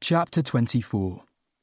Chapter 24.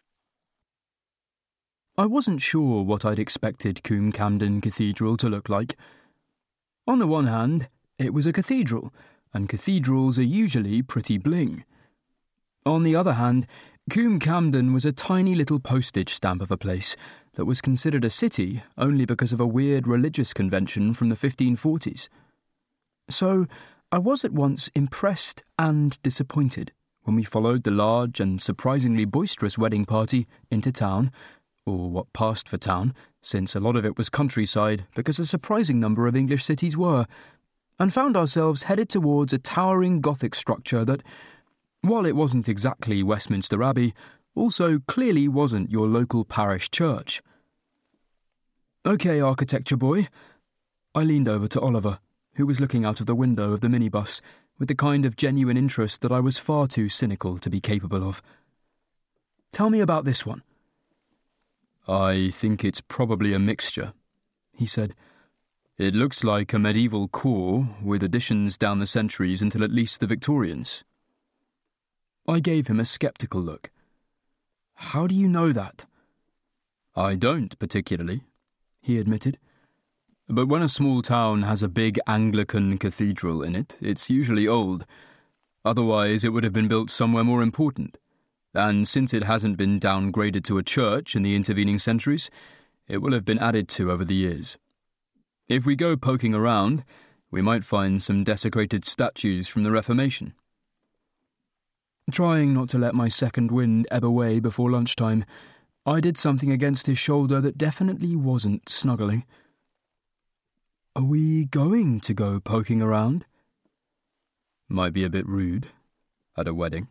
I wasn't sure what I'd expected Coombe Camden Cathedral to look like. On the one hand, it was a cathedral, and cathedrals are usually pretty bling. On the other hand, Coombe Camden was a tiny little postage stamp of a place that was considered a city only because of a weird religious convention from the 1540s. So I was at once impressed and disappointed when we followed the large and surprisingly boisterous wedding party into town, or what passed for town, since a lot of it was countryside because a surprising number of English cities were, and found ourselves headed towards a towering Gothic structure that, while it wasn't exactly Westminster Abbey, also clearly wasn't your local parish church. "OK, architecture boy." I leaned over to Oliver, who was looking out of the window of the minibus with the kind of genuine interest that I was far too cynical to be capable of. "Tell me about this one." "I think it's probably a mixture," he said. "It looks like a medieval core with additions down the centuries until at least the Victorians." I gave him a sceptical look. "How do you know that?" "I don't particularly," he admitted. "But when a small town has a big Anglican cathedral in it, it's usually old. Otherwise it would have been built somewhere more important. And since it hasn't been downgraded to a church in the intervening centuries, it will have been added to over the years. If we go poking around, we might find some desecrated statues from the Reformation." Trying not to let my second wind ebb away before lunchtime, I did something against his shoulder that definitely wasn't snuggling. "Are we going to go poking around?" "Might be a bit rude at a wedding."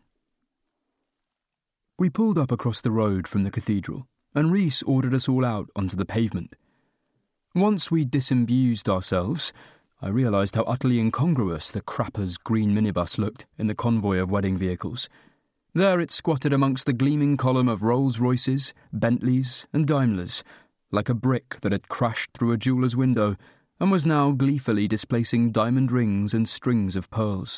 We pulled up across the road from the cathedral, and Rhys ordered us all out onto the pavement. Once we'd disabused ourselves, I realised how utterly incongruous the crapper's green minibus looked in the convoy of wedding vehicles. There it squatted amongst the gleaming column of Rolls-Royces, Bentleys and Daimlers, like a brick that had crashed through a jeweller's window and was now gleefully displacing diamond rings and strings of pearls.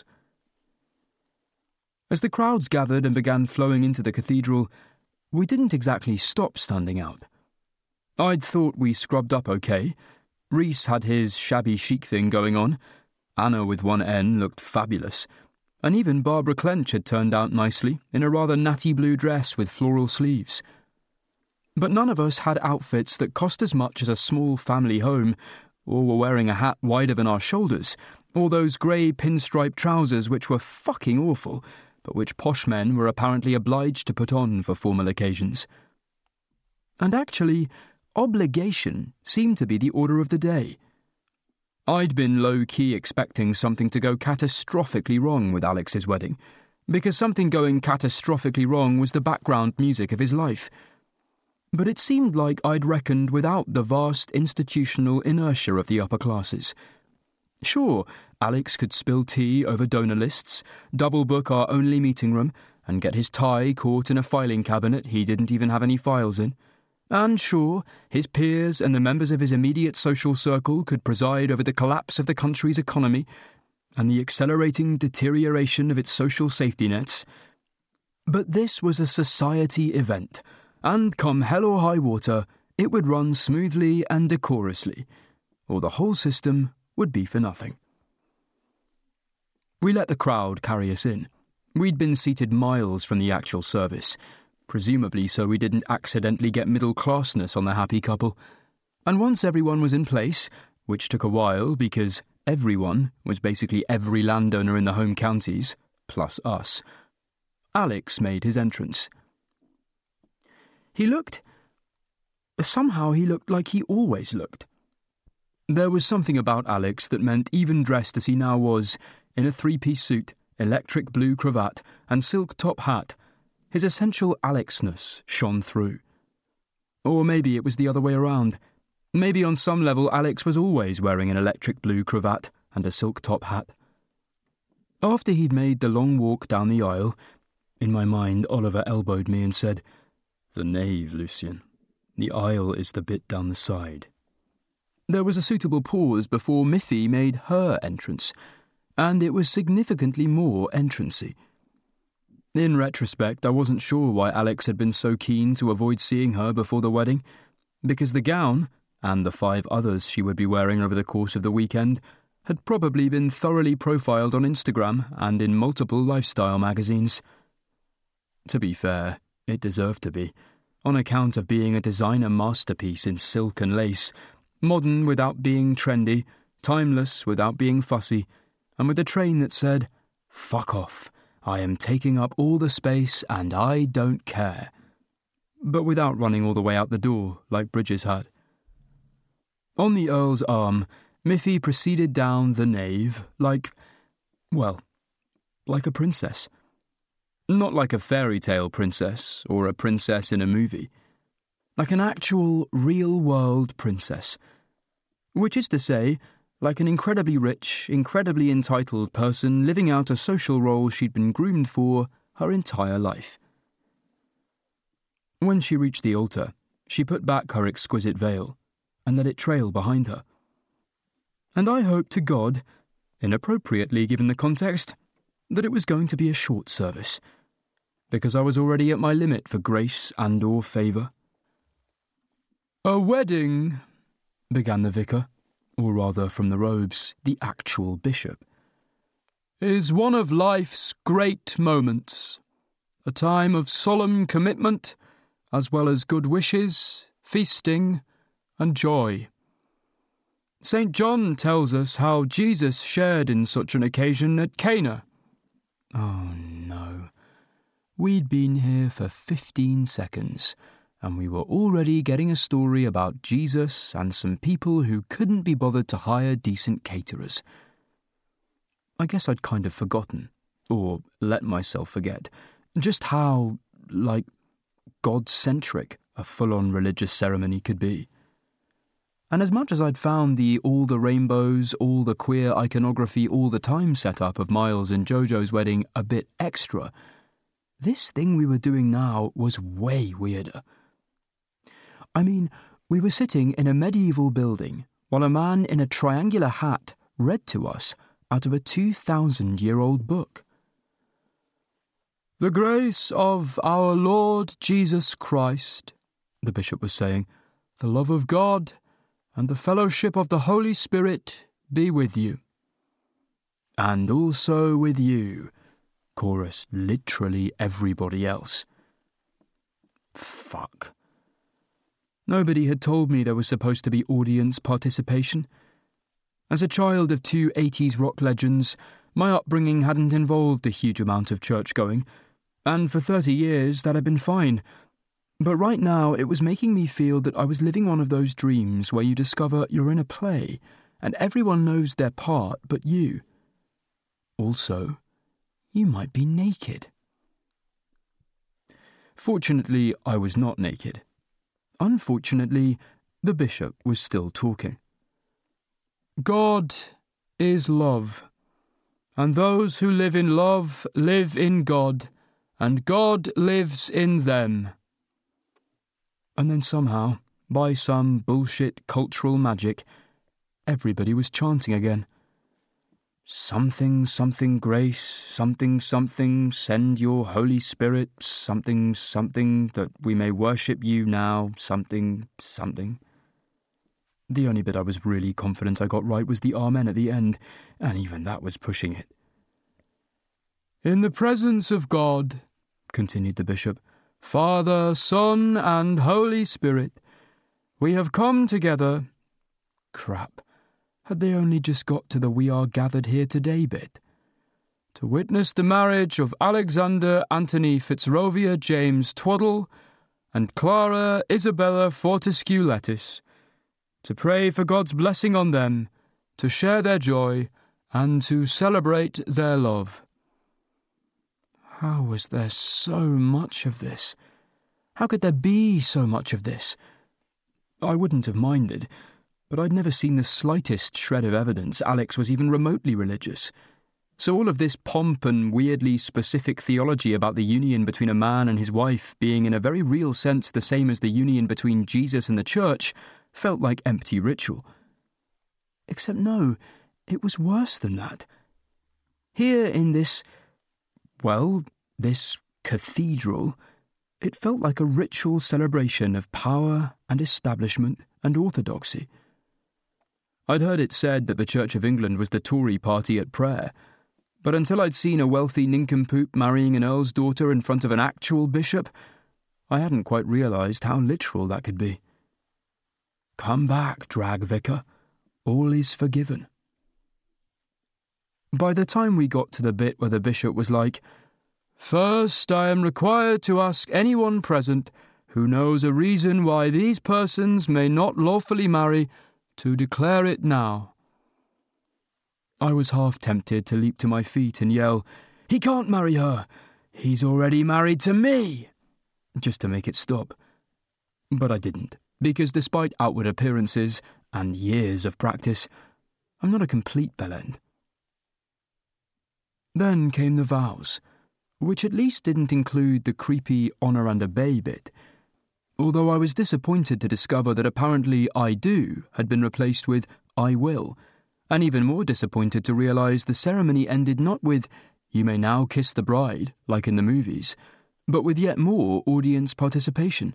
As the crowds gathered and began flowing into the cathedral, we didn't exactly stop standing out. I'd thought we scrubbed up okay. Rhys had his shabby chic thing going on, Anna with one N looked fabulous, and even Barbara Clench had turned out nicely in a rather natty blue dress with floral sleeves. But none of us had outfits that cost as much as a small family home, or were wearing a hat wider than our shoulders, or those grey pinstripe trousers which were fucking awful, but which posh men were apparently obliged to put on for formal occasions. And actually, obligation seemed to be the order of the day. I'd been low-key expecting something to go catastrophically wrong with Alex's wedding, because something going catastrophically wrong was the background music of his life. But it seemed like I'd reckoned without the vast institutional inertia of the upper classes. Sure, Alex could spill tea over donor lists, double-book our only meeting room, and get his tie caught in a filing cabinet he didn't even have any files in. And sure, his peers and the members of his immediate social circle could preside over the collapse of the country's economy and the accelerating deterioration of its social safety nets. But this was a society event, and come hell or high water, it would run smoothly and decorously, or the whole system would be for nothing. We let the crowd carry us in. We'd been seated miles from the actual service, presumably so we didn't accidentally get middle-classness on the happy couple. And once everyone was in place, which took a while because everyone was basically every landowner in the home counties, plus us, Alex made his entrance. Somehow he looked like he always looked. There was something about Alex that meant even dressed as he now was, in a three-piece suit, electric blue cravat, and silk top hat, his essential Alexness shone through. Or maybe it was the other way around. Maybe on some level Alex was always wearing an electric blue cravat and a silk top hat. After he'd made the long walk down the aisle, in my mind Oliver elbowed me and said, "The nave, Lucian. The aisle is the bit down the side." There was a suitable pause before Miffy made her entrance, and it was significantly more entrancey. In retrospect, I wasn't sure why Alex had been so keen to avoid seeing her before the wedding, because the gown, and the 5 others she would be wearing over the course of the weekend, had probably been thoroughly profiled on Instagram and in multiple lifestyle magazines. To be fair, it deserved to be, on account of being a designer masterpiece in silk and lace, modern without being trendy, timeless without being fussy, and with a train that said, "Fuck off, I am taking up all the space and I don't care," but without running all the way out the door like Bridges had. On the Earl's arm, Miffy proceeded down the nave like a princess. Not like a fairy tale princess or a princess in a movie. Like an actual, real-world princess. Which is to say, like an incredibly rich, incredibly entitled person living out a social role she'd been groomed for her entire life. When she reached the altar, she put back her exquisite veil and let it trail behind her. And I hoped to God, inappropriately given the context, that it was going to be a short service, because I was already at my limit for grace and/or favour. "A wedding," began the vicar, or rather from the robes, the actual bishop, "is one of life's great moments, a time of solemn commitment, as well as good wishes, feasting, and joy. St. John tells us how Jesus shared in such an occasion at Cana." Oh no. We'd been here for 15 seconds, and we were already getting a story about Jesus and some people who couldn't be bothered to hire decent caterers. I guess I'd kind of forgotten, or let myself forget, just how, God-centric a full-on religious ceremony could be. And as much as I'd found the all the rainbows, all the queer iconography all the time setup of Miles and Jojo's wedding a bit extra, this thing we were doing now was way weirder. I mean, we were sitting in a medieval building while a man in a triangular hat read to us out of a 2,000-year-old book. "The grace of our Lord Jesus Christ," the bishop was saying, "the love of God, and the fellowship of the Holy Spirit be with you." "And also with you," chorused literally everybody else. Fuck. Nobody had told me there was supposed to be audience participation. As a child of 2 80s rock legends, my upbringing hadn't involved a huge amount of church-going, and for 30 years that had been fine. But right now it was making me feel that I was living one of those dreams where you discover you're in a play, and everyone knows their part but you. Also, you might be naked. Fortunately, I was not naked. Unfortunately, the bishop was still talking. "God is love, and those who live in love live in God, and God lives in them." And then somehow, by some bullshit cultural magic, everybody was chanting again. Something, something grace, something, something, send your Holy Spirit, something, something, that we may worship you now, something, something. The only bit I was really confident I got right was the Amen at the end, and even that was pushing it. "In the presence of God," continued the bishop, "Father, Son, and Holy Spirit, we have come together—" Crap. Had they only just got to the "we are gathered here today" bit? "To witness the marriage of Alexander Anthony Fitzrovia James Twaddle and Clara Isabella Fortescue Lettuce, to pray for God's blessing on them, to share their joy, and to celebrate their love." How was there so much of this? How could there be so much of this? I wouldn't have minded, but I'd never seen the slightest shred of evidence Alex was even remotely religious. So all of this pomp and weirdly specific theology about the union between a man and his wife being in a very real sense the same as the union between Jesus and the church felt like empty ritual. Except no, it was worse than that. Here in this cathedral, it felt like a ritual celebration of power and establishment and orthodoxy. I'd heard it said that the Church of England was the Tory party at prayer, but until I'd seen a wealthy nincompoop marrying an earl's daughter in front of an actual bishop, I hadn't quite realised how literal that could be. Come back, drag vicar. All is forgiven. By the time we got to the bit where the bishop was like, "First, I am required to ask anyone present who knows a reason why these persons may not lawfully marry to declare it now," I was half tempted to leap to my feet and yell, "He can't marry her! He's already married to me!" just to make it stop. But I didn't, because despite outward appearances and years of practice, I'm not a complete bellend. Then came the vows, which at least didn't include the creepy honour and obey bit, although I was disappointed to discover that apparently I do had been replaced with I will, and even more disappointed to realise the ceremony ended not with "you may now kiss the bride," like in the movies, but with yet more audience participation.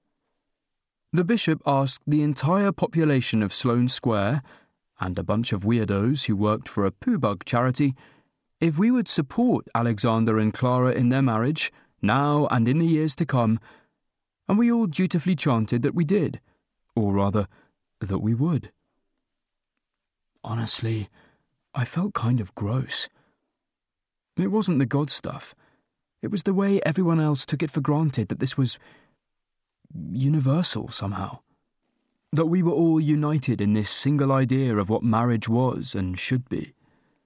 The bishop asked the entire population of Sloane Square, and a bunch of weirdos who worked for a poo-bug charity, if we would support Alexander and Clara in their marriage, now and in the years to come, and we all dutifully chanted that we did, or rather, that we would. Honestly, I felt kind of gross. It wasn't the God stuff. It was the way everyone else took it for granted that this was universal somehow. That we were all united in this single idea of what marriage was and should be.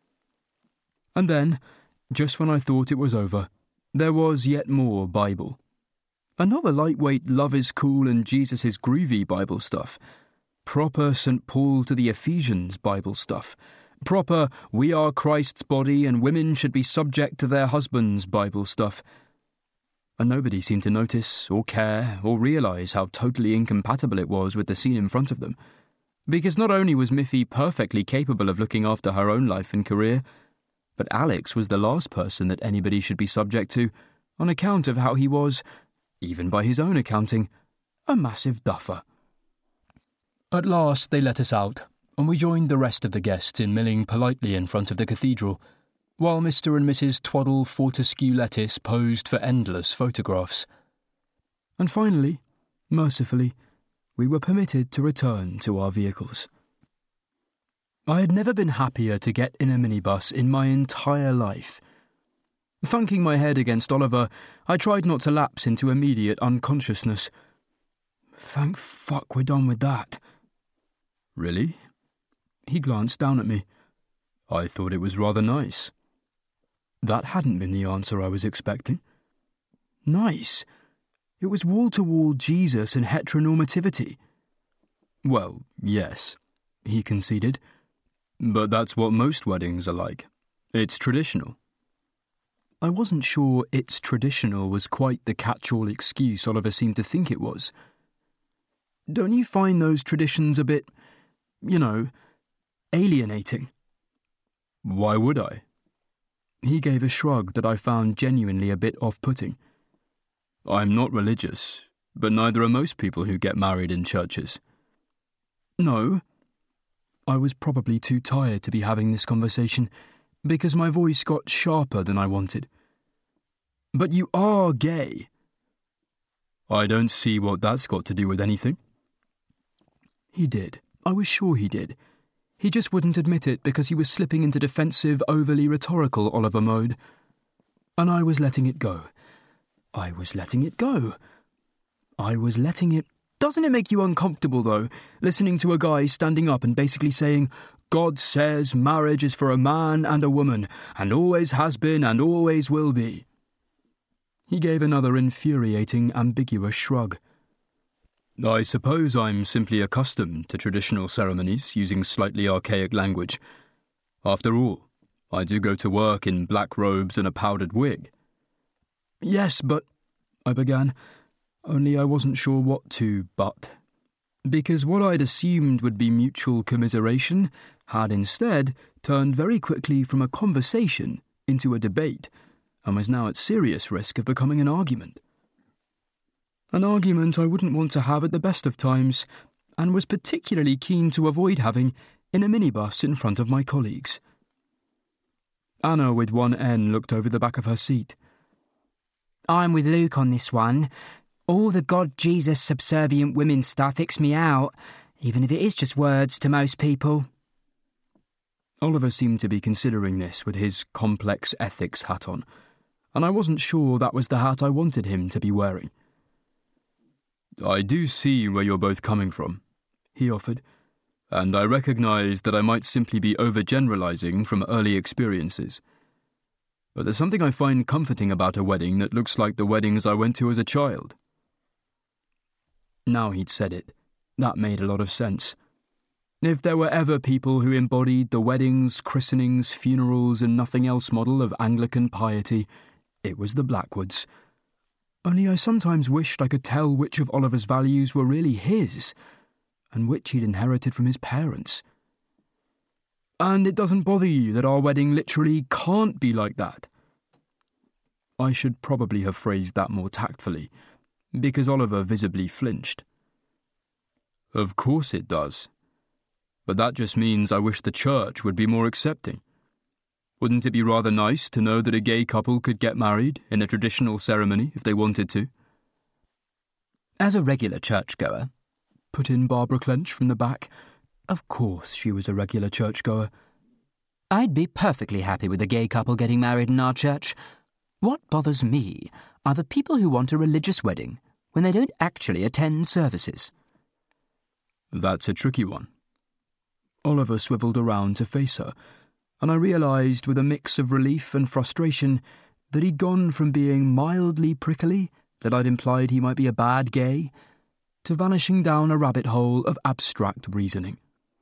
And then, just when I thought it was over, there was yet more Bible. Another lightweight love is cool and Jesus is groovy Bible stuff. Proper St. Paul to the Ephesians Bible stuff. Proper we are Christ's body and women should be subject to their husbands Bible stuff. And nobody seemed to notice or care or realise how totally incompatible it was with the scene in front of them. Because not only was Miffy perfectly capable of looking after her own life and career, but Alex was the last person that anybody should be subject to on account of how he was, even by his own accounting, a massive duffer. At last they let us out, and we joined the rest of the guests in milling politely in front of the cathedral, while Mr. and Mrs. Twaddle Fortescue Lettuce posed for endless photographs. And finally, mercifully, we were permitted to return to our vehicles. I had never been happier to get in a minibus in my entire life. Thunking my head against Oliver, I tried not to lapse into immediate unconsciousness. Thank fuck we're done with that. Really? He glanced down at me. I thought it was rather nice. That hadn't been the answer I was expecting. Nice? It was wall-to-wall Jesus and heteronormativity. Well, yes, he conceded. But that's what most weddings are like. It's traditional. I wasn't sure "it's traditional" was quite the catch-all excuse Oliver seemed to think it was. Don't you find those traditions a bit, alienating? Why would I? He gave a shrug that I found genuinely a bit off-putting. I'm not religious, but neither are most people who get married in churches. No. I was probably too tired to be having this conversation, because my voice got sharper than I wanted. But you are gay. I don't see what that's got to do with anything. He did. I was sure he did. He just wouldn't admit it because he was slipping into defensive, overly rhetorical Oliver mode. And I was letting it go. I was letting it go. I was letting it... Doesn't it make you uncomfortable, though, listening to a guy standing up and basically saying, God says marriage is for a man and a woman, and always has been and always will be? He gave another infuriating, ambiguous shrug. I suppose I'm simply accustomed to traditional ceremonies using slightly archaic language. After all, I do go to work in black robes and a powdered wig. Yes, but... I began, only I wasn't sure what to but. Because what I'd assumed would be mutual commiseration had instead turned very quickly from a conversation into a debate, and was now at serious risk of becoming an argument. An argument I wouldn't want to have at the best of times, and was particularly keen to avoid having in a minibus in front of my colleagues. Anna with one N looked over the back of her seat. I'm with Luke on this one. All the God Jesus subservient women stuff icks me out, even if it is just words to most people. Oliver seemed to be considering this with his complex ethics hat on, and I wasn't sure that was the hat I wanted him to be wearing. I do see where you're both coming from, he offered, and I recognise that I might simply be overgeneralising from early experiences. But there's something I find comforting about a wedding that looks like the weddings I went to as a child. Now he'd said it, that made a lot of sense. If there were ever people who embodied the weddings, christenings, funerals and nothing else model of Anglican piety, it was the Blackwoods. Only I sometimes wished I could tell which of Oliver's values were really his, and which he'd inherited from his parents. And it doesn't bother you that our wedding literally can't be like that. I should probably have phrased that more tactfully, because Oliver visibly flinched. Of course it does. But that just means I wish the church would be more accepting. Wouldn't it be rather nice to know that a gay couple could get married in a traditional ceremony if they wanted to? As a regular churchgoer, put in Barbara Clench from the back. Of course she was a regular churchgoer. I'd be perfectly happy with a gay couple getting married in our church. What bothers me are the people who want a religious wedding when they don't actually attend services. That's a tricky one. Oliver swivelled around to face her, and I realised with a mix of relief and frustration that he'd gone from being mildly prickly, that I'd implied he might be a bad gay, to vanishing down a rabbit hole of abstract reasoning.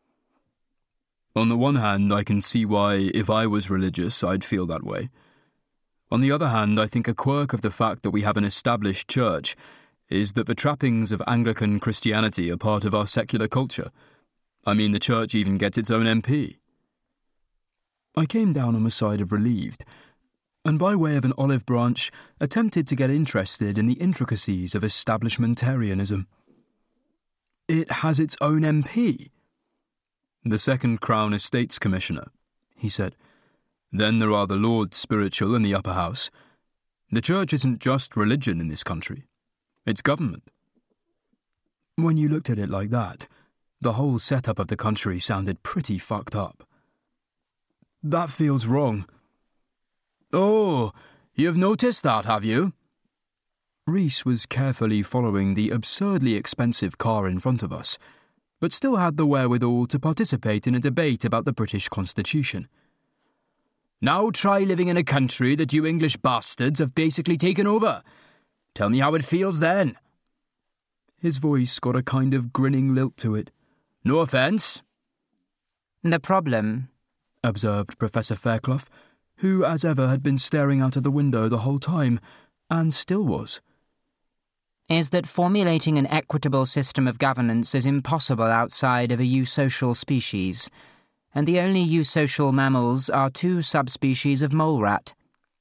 On the one hand, I can see why, if I was religious, I'd feel that way. On the other hand, I think a quirk of the fact that we have an established church is that the trappings of Anglican Christianity are part of our secular culture. I mean, the church even gets its own MP. I came down on the side of relieved, and by way of an olive branch, attempted to get interested in the intricacies of establishmentarianism. It has its own MP. The second Crown Estates Commissioner, he said. Then there are the Lords Spiritual in the upper house. The church isn't just religion in this country. It's government. When you looked at it like that, the whole setup of the country sounded pretty fucked up. That feels wrong. Oh, you've noticed that, have you? Reese was carefully following the absurdly expensive car in front of us, but still had the wherewithal to participate in a debate about the British Constitution. Now try living in a country that you English bastards have basically taken over. Tell me how it feels then. His voice got a kind of grinning lilt to it. No offence. The problem, observed Professor Fairclough, who, as ever, had been staring out of the window the whole time, and still was, is that formulating an equitable system of governance is impossible outside of a eusocial species, and the only eusocial mammals are two subspecies of mole rat.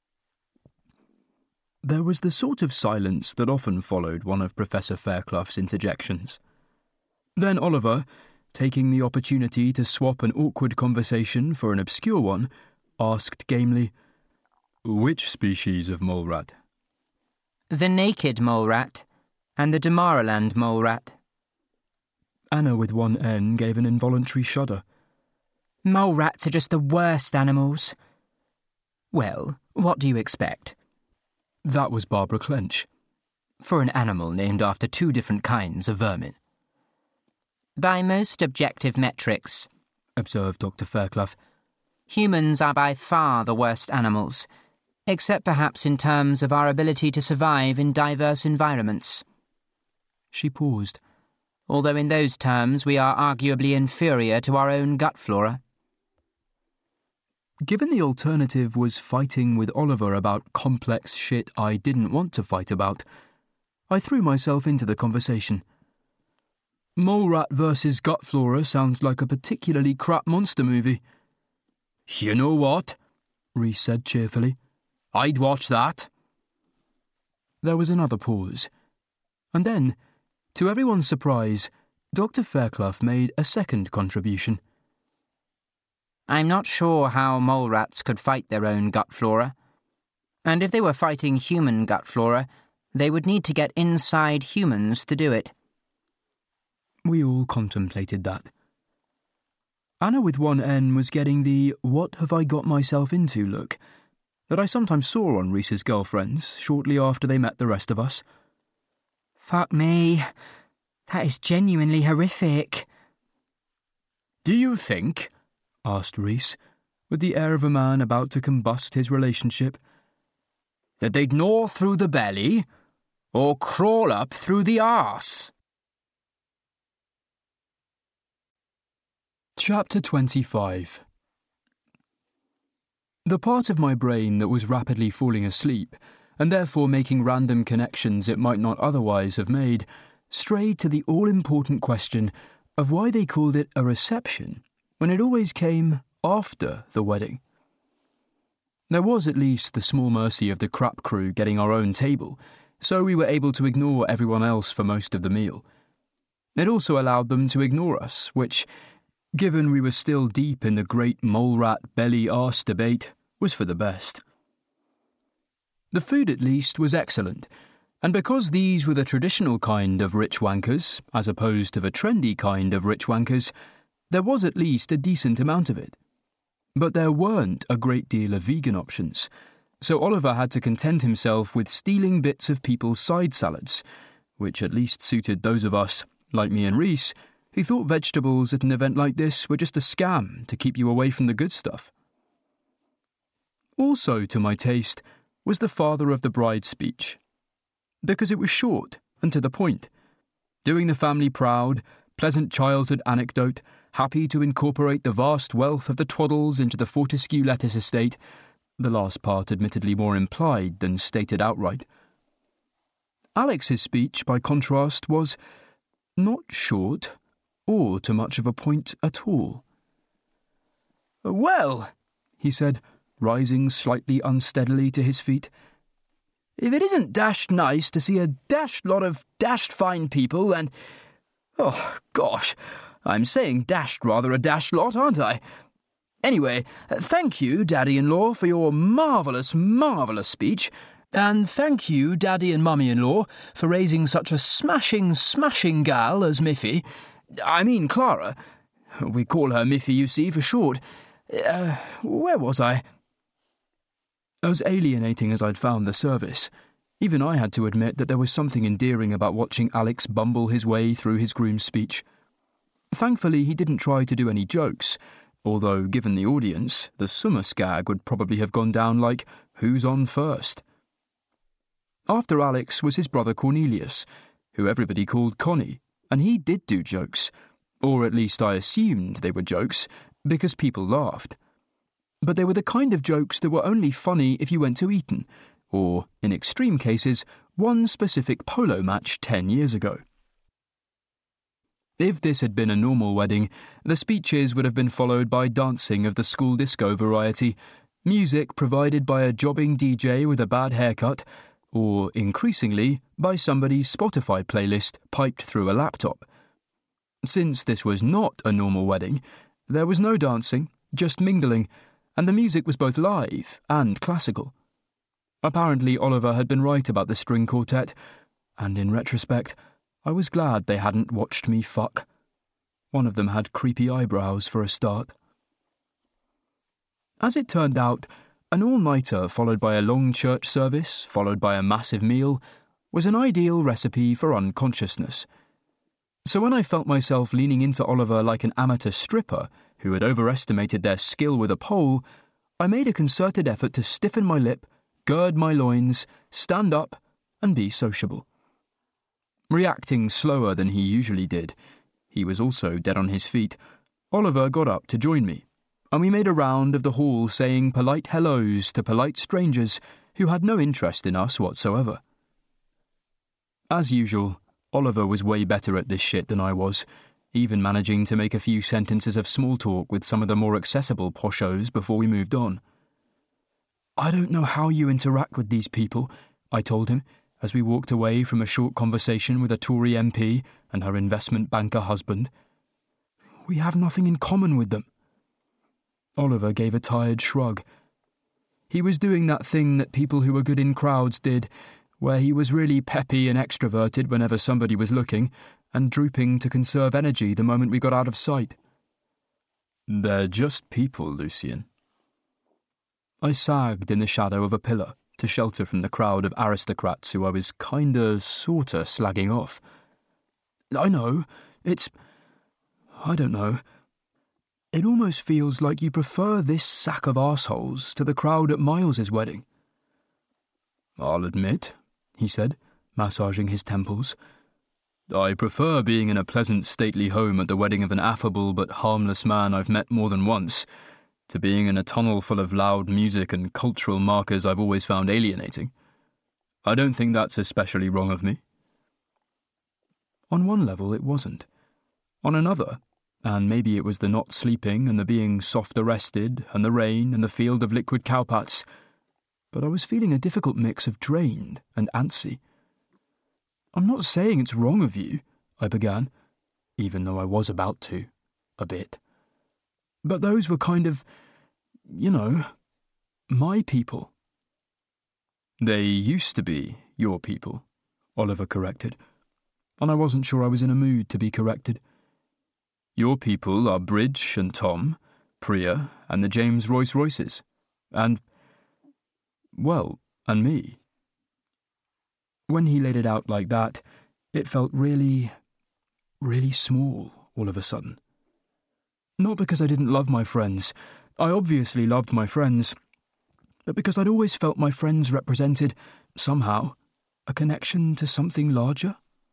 There was the sort of silence that often followed one of Professor Fairclough's interjections. Then Oliver, taking the opportunity to swap an awkward conversation for an obscure one, asked gamely, Which species of mole rat? The naked mole rat, and the Damaraland mole rat. Anna with one N gave an involuntary shudder. Mole rats are just the worst animals. Well, what do you expect? That was Barbara Clench. For an animal named after two different kinds of vermin. By most objective metrics, observed Dr. Fairclough, humans are by far the worst animals, except perhaps in terms of our ability to survive in diverse environments. She paused. Although in those terms we are arguably inferior to our own gut flora. Given the alternative was fighting with Oliver about complex shit I didn't want to fight about, I threw myself into the conversation. Mole rat versus gut flora sounds like a particularly crap monster movie. You know what? Reese said cheerfully. I'd watch that. There was another pause. And then, to everyone's surprise, Dr. Fairclough made a second contribution. I'm not sure how mole rats could fight their own gut flora. And if they were fighting human gut flora, they would need to get inside humans to do it. We all contemplated that. Anna with one N was getting the "what have I got myself into" look that I sometimes saw on Reese's girlfriends shortly after they met the rest of us. Fuck me. That is genuinely horrific. Do you think, asked Reese, with the air of a man about to combust his relationship, that they'd gnaw through the belly or crawl up through the arse? Chapter 25. The part of my brain that was rapidly falling asleep, and therefore making random connections it might not otherwise have made, strayed to the all-important question of why they called it a reception when it always came after the wedding. There was at least the small mercy of the crap crew getting our own table, so we were able to ignore everyone else for most of the meal. It also allowed them to ignore us, which, given we were still deep in the great mole-rat belly-arse debate, was for the best. The food, at least, was excellent, and because these were the traditional kind of rich wankers, as opposed to the trendy kind of rich wankers, there was at least a decent amount of it. But there weren't a great deal of vegan options, so Oliver had to content himself with stealing bits of people's side salads, which at least suited those of us, like me and Reese, who thought vegetables at an event like this were just a scam to keep you away from the good stuff. Also, to my taste, was the father of the bride's speech, because it was short and to the point, doing the family proud, pleasant childhood anecdote, happy to incorporate the vast wealth of the Twaddles into the Fortescue lettuce estate, the last part admittedly more implied than stated outright. Alex's speech, by contrast, was not short, or to much of a point at all. Well, he said, rising slightly unsteadily to his feet, if it isn't dashed nice to see a dashed lot of dashed fine people and... oh, gosh, I'm saying dashed rather a dashed lot, aren't I? Anyway, thank you, Daddy-in-law, for your marvellous, marvellous speech, and thank you, Daddy and Mummy-in-law, for raising such a smashing, smashing gal as Miffy. I mean Clara. We call her Miffy, you see, for short. Where was I? As alienating as I'd found the service, even I had to admit that there was something endearing about watching Alex bumble his way through his groom's speech. Thankfully, he didn't try to do any jokes, although, given the audience, the summer skag would probably have gone down like, "Who's on first?" After Alex was his brother Cornelius, who everybody called Connie, and he did do jokes, or at least I assumed they were jokes, because people laughed. But they were the kind of jokes that were only funny if you went to Eton, or, in extreme cases, one specific polo match 10 years ago. If this had been a normal wedding, the speeches would have been followed by dancing of the school disco variety, music provided by a jobbing DJ with a bad haircut, or, increasingly, by somebody's Spotify playlist piped through a laptop. Since this was not a normal wedding, there was no dancing, just mingling, and the music was both live and classical. Apparently Oliver had been right about the string quartet, and in retrospect, I was glad they hadn't watched me fuck. One of them had creepy eyebrows for a start. As it turned out, an all-nighter followed by a long church service, followed by a massive meal, was an ideal recipe for unconsciousness. So when I felt myself leaning into Oliver like an amateur stripper who had overestimated their skill with a pole, I made a concerted effort to stiffen my lip, gird my loins, stand up, and be sociable. Reacting slower than he usually did, he was also dead on his feet, Oliver got up to join me, and we made a round of the hall saying polite hellos to polite strangers who had no interest in us whatsoever. As usual, Oliver was way better at this shit than I was, even managing to make a few sentences of small talk with some of the more accessible poshos before we moved on. I don't know how you interact with these people, I told him, as we walked away from a short conversation with a Tory MP and her investment banker husband. We have nothing in common with them. Oliver gave a tired shrug. He was doing that thing that people who were good in crowds did, where he was really peppy and extroverted whenever somebody was looking, and drooping to conserve energy the moment we got out of sight. They're just people, Lucien. I sagged in the shadow of a pillar to shelter from the crowd of aristocrats who I was sorta slagging off. I know, I don't know. It almost feels like you prefer this sack of arseholes to the crowd at Miles's wedding. I'll admit, he said, massaging his temples, I prefer being in a pleasant stately home at the wedding of an affable but harmless man I've met more than once, to being in a tunnel full of loud music and cultural markers I've always found alienating. I don't think that's especially wrong of me. On one level it wasn't. On another, and maybe it was the not sleeping and the being soft-arrested and the rain and the field of liquid cowpats, but I was feeling a difficult mix of drained and antsy. I'm not saying it's wrong of you, I began, even though I was about to, a bit. But those were kind of, my people. They used to be your people, Oliver corrected, and I wasn't sure I was in a mood to be corrected. Your people are Bridge and Tom, Priya and the James Royce Royces, and me. When he laid it out like that, it felt really, really small all of a sudden. Not because I didn't love my friends. I obviously loved my friends. But because I'd always felt my friends represented, somehow, a connection to something larger.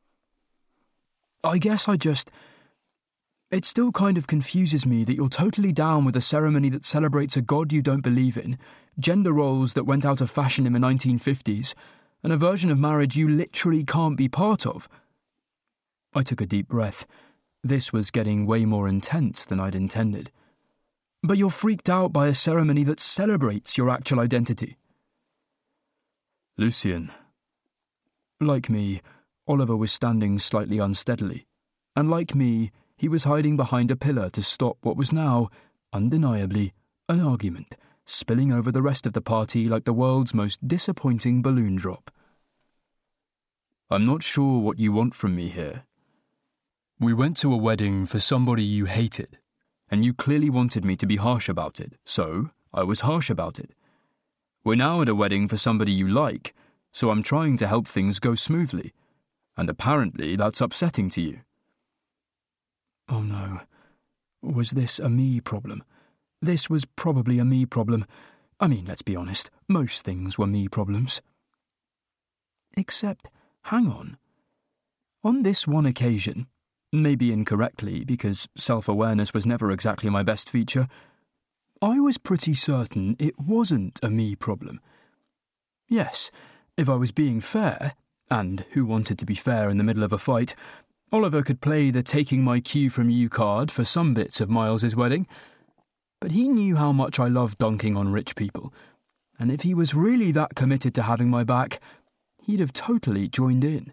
I guess it still kind of confuses me that you're totally down with a ceremony that celebrates a god you don't believe in, gender roles that went out of fashion in the 1950s, and a version of marriage you literally can't be part of. I took a deep breath. This was getting way more intense than I'd intended. But you're freaked out by a ceremony that celebrates your actual identity. Lucien. Like me, Oliver was standing slightly unsteadily, and like me, he was hiding behind a pillar to stop what was now, undeniably, an argument, spilling over the rest of the party like the world's most disappointing balloon drop. I'm not sure what you want from me here. We went to a wedding for somebody you hated, and you clearly wanted me to be harsh about it, so I was harsh about it. We're now at a wedding for somebody you like, so I'm trying to help things go smoothly, and apparently that's upsetting to you. Oh no. Was this a me problem? This was probably a me problem. I mean, let's be honest, most things were me problems. Except, hang on. On this one occasion, maybe incorrectly because self-awareness was never exactly my best feature, I was pretty certain it wasn't a me problem. Yes, if I was being fair, and who wanted to be fair in the middle of a fight, Oliver could play the taking my cue from you card for some bits of Miles's wedding, but he knew how much I loved dunking on rich people, and if he was really that committed to having my back, he'd have totally joined in.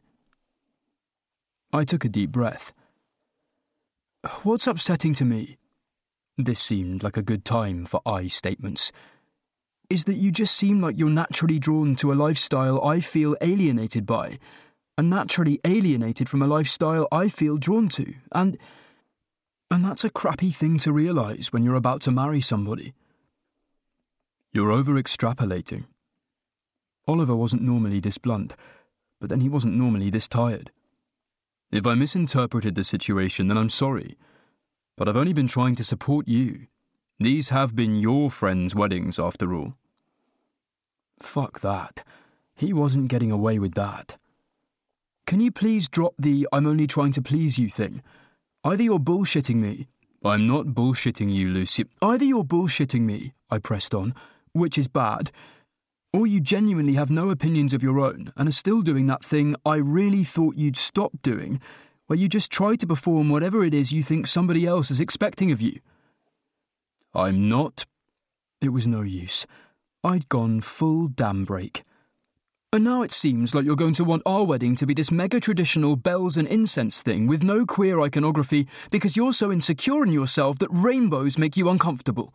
I took a deep breath. What's upsetting to me, this seemed like a good time for I statements, is that you just seem like you're naturally drawn to a lifestyle I feel alienated by, and naturally alienated from a lifestyle I feel drawn to, and that's a crappy thing to realise when you're about to marry somebody. You're over-extrapolating. Oliver wasn't normally this blunt, but then he wasn't normally this tired. If I misinterpreted the situation, then I'm sorry, but I've only been trying to support you. These have been your friends' weddings, after all. Fuck that. He wasn't getting away with that. Can you please drop the I'm only trying to please you thing? Either you're bullshitting me. I'm not bullshitting you, Lucy. Either you're bullshitting me, I pressed on, which is bad, or you genuinely have no opinions of your own and are still doing that thing I really thought you'd stop doing, where you just try to perform whatever it is you think somebody else is expecting of you. I'm not. It was no use. I'd gone full dam break. And now it seems like you're going to want our wedding to be this mega-traditional bells and incense thing with no queer iconography because you're so insecure in yourself that rainbows make you uncomfortable.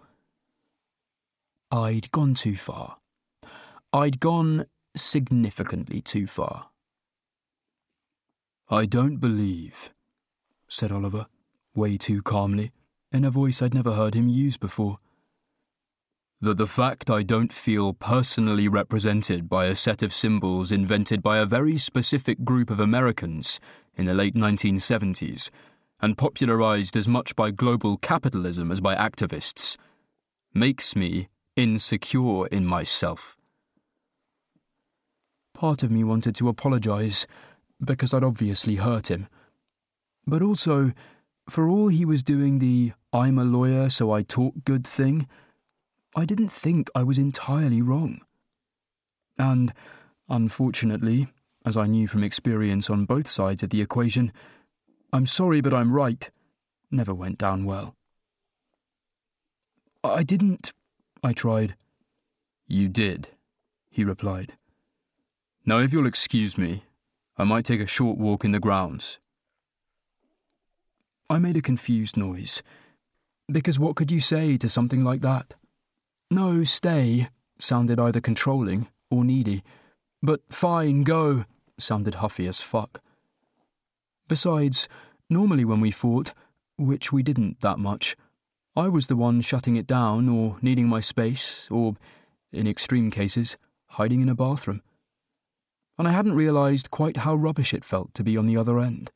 I'd gone too far. I'd gone significantly too far. "I don't believe," said Oliver, way too calmly, in a voice I'd never heard him use before, "that the fact I don't feel personally represented by a set of symbols invented by a very specific group of Americans in the late 1970s and popularized as much by global capitalism as by activists makes me insecure in myself." Part of me wanted to apologize because I'd obviously hurt him, but also, for all he was doing the "I'm a lawyer so I talk good" thing, I didn't think I was entirely wrong. And, unfortunately, as I knew from experience on both sides of the equation, "I'm sorry but I'm right" never went down well. "I didn't," I tried. "You did," he replied. "Now if you'll excuse me, I might take a short walk in the grounds." I made a confused noise, because what could you say to something like that? "No, stay" sounded either controlling or needy, but "fine, go" sounded huffy as fuck. Besides, normally when we fought, which we didn't that much, I was the one shutting it down or needing my space or, in extreme cases, hiding in a bathroom. And I hadn't realised quite how rubbish it felt to be on the other end.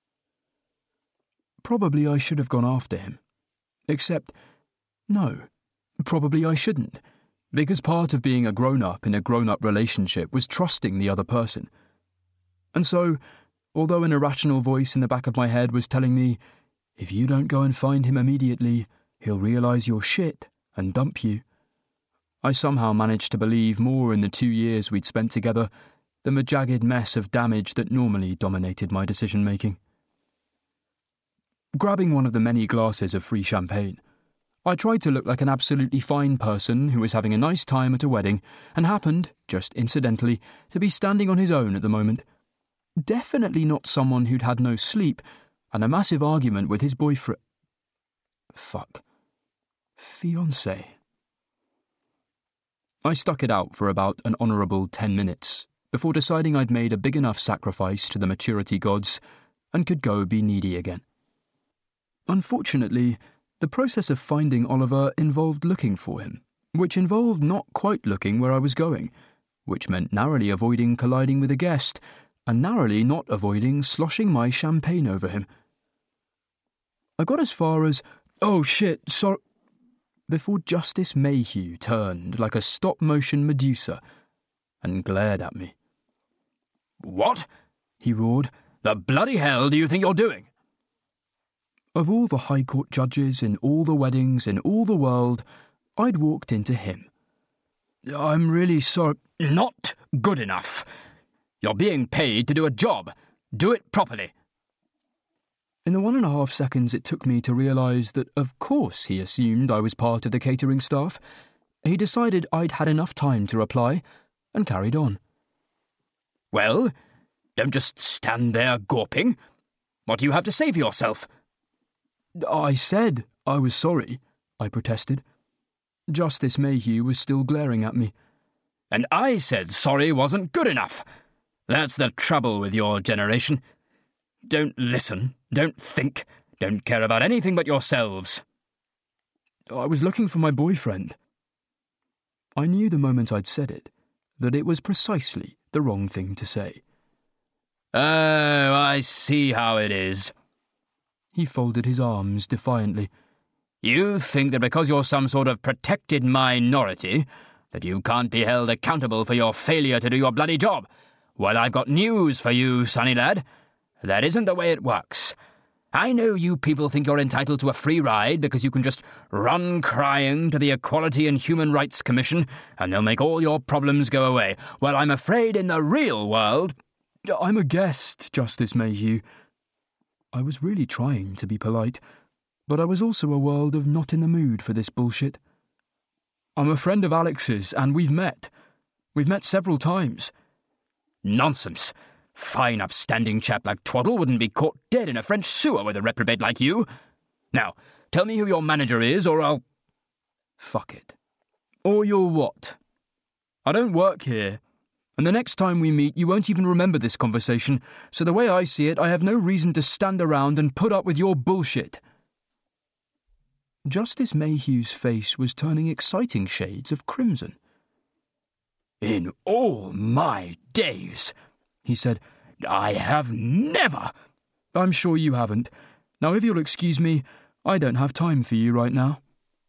Probably I should have gone after him. Except, no, probably I shouldn't, because part of being a grown-up in a grown-up relationship was trusting the other person. And so, although an irrational voice in the back of my head was telling me, if you don't go and find him immediately, he'll realise you're shit and dump you, I somehow managed to believe more in the 2 years we'd spent together than the jagged mess of damage that normally dominated my decision-making. Grabbing one of the many glasses of free champagne, I tried to look like an absolutely fine person who was having a nice time at a wedding and happened, just incidentally, to be standing on his own at the moment. Definitely not someone who'd had no sleep and a massive argument with his boyfriend. Fiancé. I stuck it out for about an honourable 10 minutes before deciding I'd made a big enough sacrifice to the maturity gods and could go be needy again. Unfortunately, the process of finding Oliver involved looking for him, which involved not quite looking where I was going, which meant narrowly avoiding colliding with a guest, and narrowly not avoiding sloshing my champagne over him. I got as far as, "Oh shit, sorry," before Justice Mayhew turned like a stop-motion Medusa and glared at me. "What?" he roared. "The bloody hell do you think you're doing?" Of all the High Court judges in all the weddings in all the world, I'd walked into him. "I'm really sorry." "Not good enough. You're being paid to do a job. Do it properly." In the 1.5 seconds it took me to realise that of course he assumed I was part of the catering staff, he decided I'd had enough time to reply and carried on. "Well, don't just stand there gawping. What do you have to say for yourself?" "I said I was sorry," I protested. Justice Mayhew was still glaring at me. "And I said sorry wasn't good enough. That's the trouble with your generation. Don't listen, don't think, don't care about anything but yourselves." "I was looking for my boyfriend." I knew the moment I'd said it that it was precisely the wrong thing to say. "Oh, I see how it is." He folded his arms defiantly. "You think that because you're some sort of protected minority, that you can't be held accountable for your failure to do your bloody job. Well, I've got news for you, sonny lad. That isn't the way it works. I know you people think you're entitled to a free ride because you can just run crying to the Equality and Human Rights Commission and they'll make all your problems go away. Well, I'm afraid in the real world—" "I'm a guest, Justice Mayhew." I was really trying to be polite, but I was also a world of not in the mood for this bullshit. I'm a friend of Alex's, and we've met. We've met several times. Nonsense. Fine upstanding chap like Twaddle wouldn't be caught dead in a French sewer with a reprobate like you. Now, tell me who your manager is, or I'll... Fuck it. Or you're what? I don't work here, and the next time we meet you won't even remember this conversation, so the way I see it, I have no reason to stand around and put up with your bullshit. Justice Mayhew's face was turning exciting shades of crimson. In all my days, he said, I have never... I'm sure you haven't. Now, if you'll excuse me, I don't have time for you right now.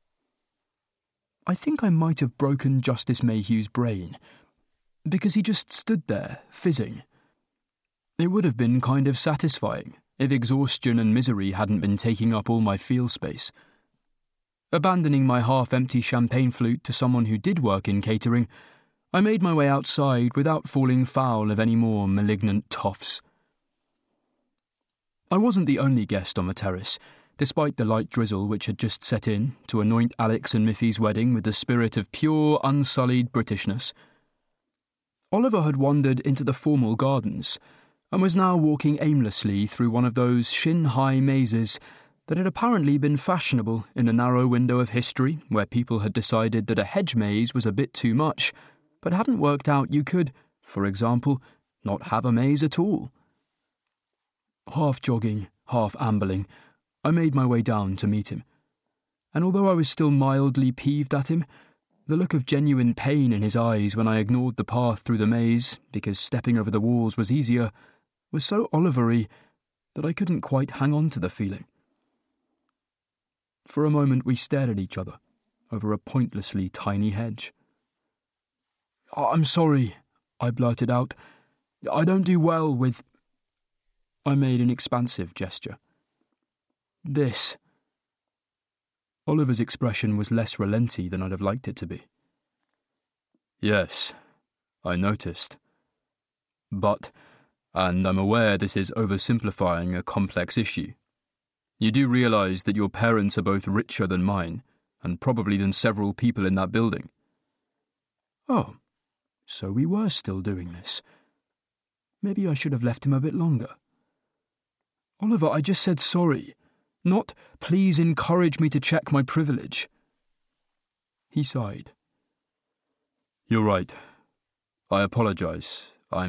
I think I might have broken Justice Mayhew's brain, because he just stood there, fizzing. It would have been kind of satisfying if exhaustion and misery hadn't been taking up all my feel space. Abandoning my half-empty champagne flute to someone who did work in catering, I made my way outside without falling foul of any more malignant toffs. I wasn't the only guest on the terrace, despite the light drizzle which had just set in to anoint Alex and Miffy's wedding with the spirit of pure, unsullied Britishness. Oliver had wandered into the formal gardens, and was now walking aimlessly through one of those shin-high mazes that had apparently been fashionable in the narrow window of history where people had decided that a hedge maze was a bit too much, but hadn't worked out you could, for example, not have a maze at all. Half jogging, half ambling, I made my way down to meet him, and although I was still mildly peeved at him, the look of genuine pain in his eyes when I ignored the path through the maze because stepping over the walls was easier was so Oliver-y that I couldn't quite hang on to the feeling. For a moment we stared at each other over a pointlessly tiny hedge. I'm sorry, I blurted out. I don't do well with... I made an expansive gesture. This. Oliver's expression was less relenty than I'd have liked it to be. Yes, I noticed. But, and I'm aware this is oversimplifying a complex issue, you do realise that your parents are both richer than mine, and probably than several people in that building. Oh, so we were still doing this. Maybe I should have left him a bit longer. Oliver, I just said sorry, not please encourage me to check my privilege. He sighed. You're right. I apologise.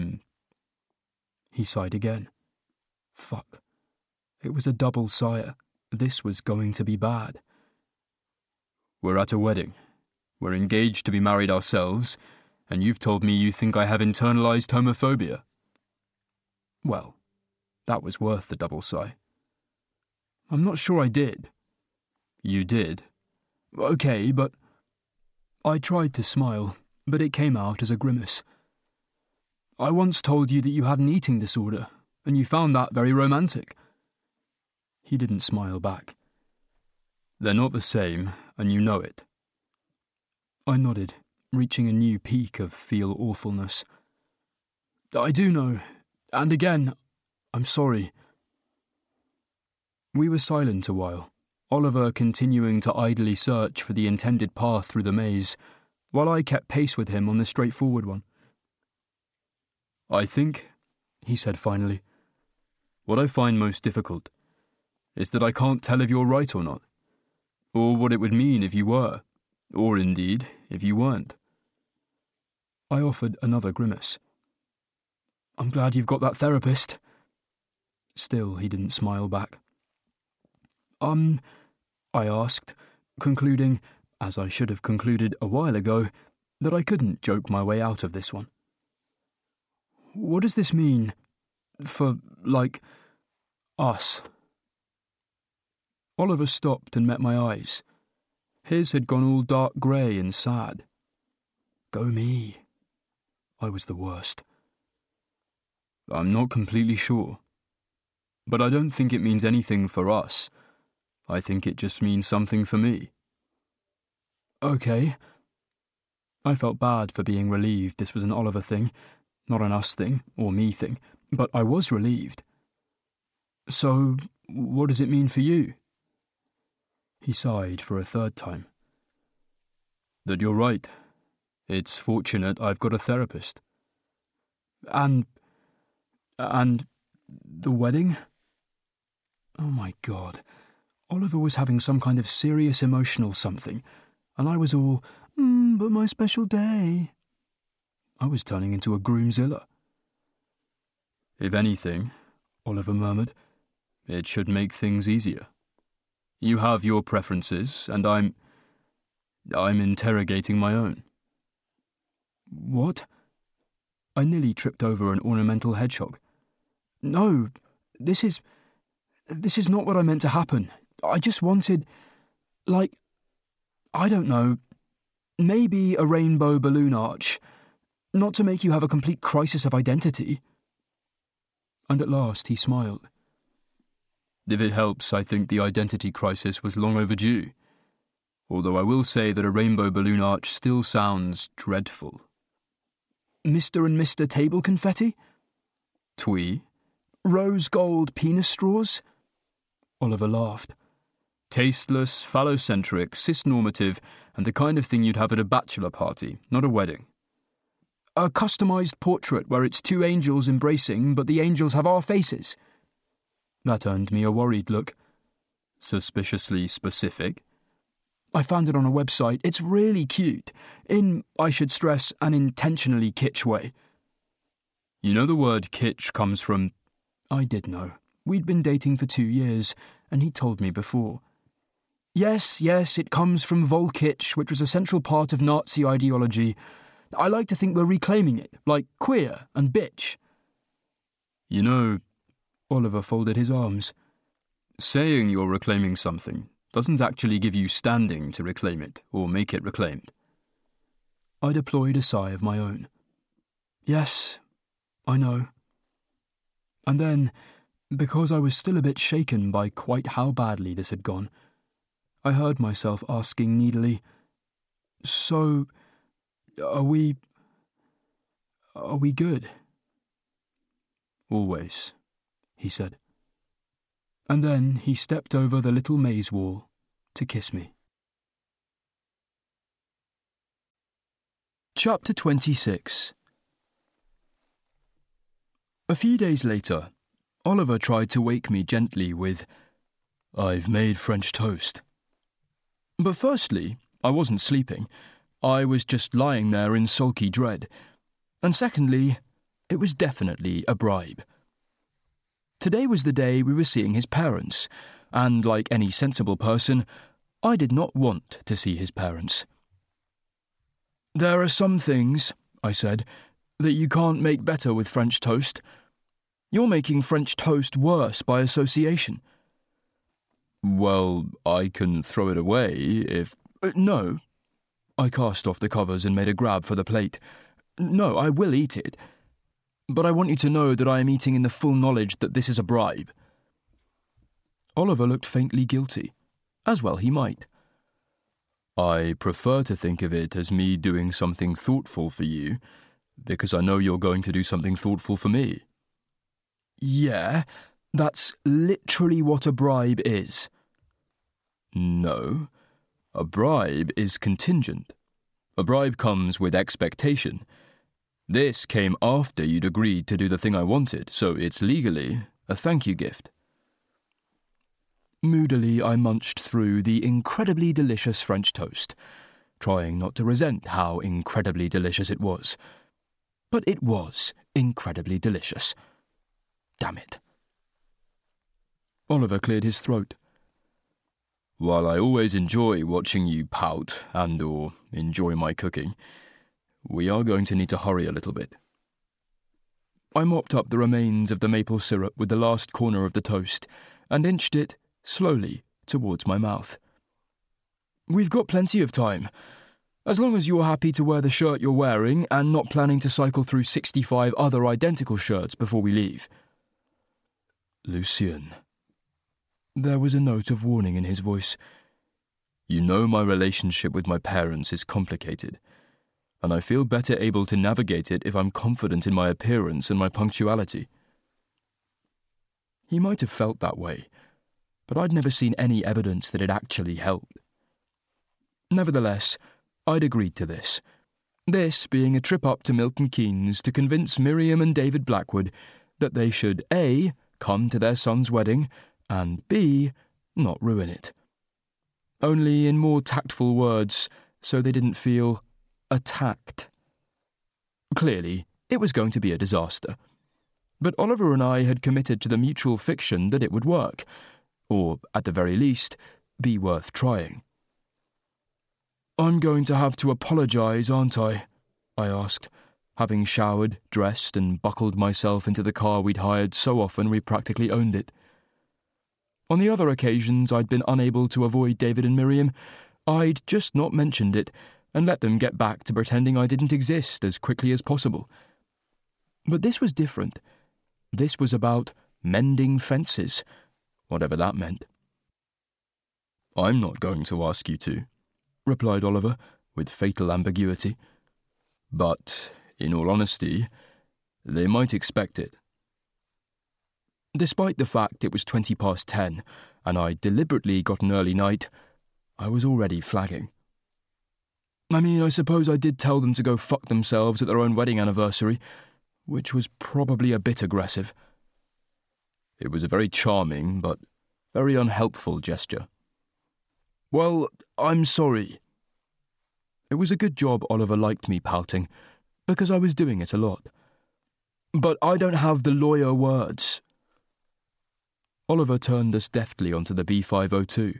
He sighed again. Fuck. It was a double sire. This was going to be bad. We're at a wedding. We're engaged to be married ourselves, and you've told me you think I have internalised homophobia. Well, that was worth the double sigh. I'm not sure I did. You did? Okay, but... I tried to smile, but it came out as a grimace. I once told you that you had an eating disorder, and you found that very romantic. He didn't smile back. They're not the same, and you know it. I nodded, reaching a new peak of feel awfulness. I do know, and again, I'm sorry. We were silent a while, Oliver continuing to idly search for the intended path through the maze, while I kept pace with him on the straightforward one. I think, he said finally, what I find most difficult is that I can't tell if you're right or not, or what it would mean if you were, or indeed, if you weren't. I offered another grimace. I'm glad you've got that therapist. Still, he didn't smile back. I asked, concluding, as I should have concluded a while ago, that I couldn't joke my way out of this one. What does this mean for, us? Oliver stopped and met my eyes. His had gone all dark grey and sad. Go me. I was the worst. I'm not completely sure. But I don't think it means anything for us. I think it just means something for me. Okay. I felt bad for being relieved this was an Oliver thing, not an us thing, or me thing, but I was relieved. So, what does it mean for you? He sighed for a third time. That you're right. It's fortunate I've got a therapist. And the wedding? Oh my God. Oliver was having some kind of serious emotional something, and I was all, but my special day. I was turning into a groomzilla. If anything, Oliver murmured, it should make things easier. You have your preferences, and I'm interrogating my own. What? I nearly tripped over an ornamental hedgehog. No, this is not what I meant to happen. I just wanted, I don't know, maybe a rainbow balloon arch, not to make you have a complete crisis of identity. And at last he smiled. If it helps, I think the identity crisis was long overdue, although I will say that a rainbow balloon arch still sounds dreadful. Mr. and Mr. Table confetti? Twee? Rose gold penis straws? Oliver laughed. Tasteless, phallocentric, cisnormative, and the kind of thing you'd have at a bachelor party, not a wedding. A customised portrait where it's two angels embracing, but the angels have our faces. That earned me a worried look. Suspiciously specific. I found it on a website. It's really cute. In, I should stress, an intentionally kitsch way. You know the word kitsch comes from... I did know. We'd been dating for 2 years, and he'd told me before. Yes, it comes from Volkitsch, which was a central part of Nazi ideology. I like to think we're reclaiming it, like queer and bitch. You know, Oliver folded his arms. Saying you're reclaiming something doesn't actually give you standing to reclaim it or make it reclaimed. I deployed a sigh of my own. Yes, I know. And then, because I was still a bit shaken by quite how badly this had gone, I heard myself asking needily, So, are we good? Always, he said. And then he stepped over the little maze wall to kiss me. Chapter 26. A few days later, Oliver tried to wake me gently with, I've made French toast. But firstly, I wasn't sleeping. I was just lying there in sulky dread. And secondly, it was definitely a bribe. Today was the day we were seeing his parents, and like any sensible person, I did not want to see his parents. There are some things, I said, that you can't make better with French toast. You're making French toast worse by association. Well, I can throw it away if... No. I cast off the covers and made a grab for the plate. No, I will eat it. But I want you to know that I am eating in the full knowledge that this is a bribe. Oliver looked faintly guilty, as well he might. I prefer to think of it as me doing something thoughtful for you, because I know you're going to do something thoughtful for me. Yeah, that's literally what a bribe is. No, a bribe is contingent. A bribe comes with expectation. This came after you'd agreed to do the thing I wanted, so it's legally a thank you gift. Moodily, I munched through the incredibly delicious French toast, trying not to resent how incredibly delicious it was. But it was incredibly delicious. Damn it. Oliver cleared his throat. While I always enjoy watching you pout and/or enjoy my cooking, we are going to need to hurry a little bit. I mopped up the remains of the maple syrup with the last corner of the toast and inched it, slowly, towards my mouth. We've got plenty of time. As long as you're happy to wear the shirt you're wearing and not planning to cycle through 65 other identical shirts before we leave. Lucien. There was a note of warning in his voice. You know my relationship with my parents is complicated, and I feel better able to navigate it if I'm confident in my appearance and my punctuality. He might have felt that way, but I'd never seen any evidence that it actually helped. Nevertheless, I'd agreed to this. This being a trip up to Milton Keynes to convince Miriam and David Blackwood that they should A. come to their son's wedding, and B. not ruin it. Only in more tactful words, so they didn't feel attacked. Clearly, it was going to be a disaster. But Oliver and I had committed to the mutual fiction that it would work, or, at the very least, be worth trying. "I'm going to have to apologise, aren't I?" I asked, having showered, dressed, and buckled myself into the car we'd hired so often we practically owned it. On the other occasions I'd been unable to avoid David and Miriam, I'd just not mentioned it and let them get back to pretending I didn't exist as quickly as possible. But this was different. This was about mending fences, whatever that meant. "I'm not going to ask you to," replied Oliver, with fatal ambiguity. "But, in all honesty, they might expect it." Despite the fact it was 10:20 and I deliberately got an early night, I was already flagging. I mean, I suppose I did tell them to go fuck themselves at their own wedding anniversary, which was probably a bit aggressive. It was a very charming but very unhelpful gesture. "Well, I'm sorry." It was a good job Oliver liked me pouting, because I was doing it a lot. "But I don't have the lawyer words." Oliver turned us deftly onto the B502.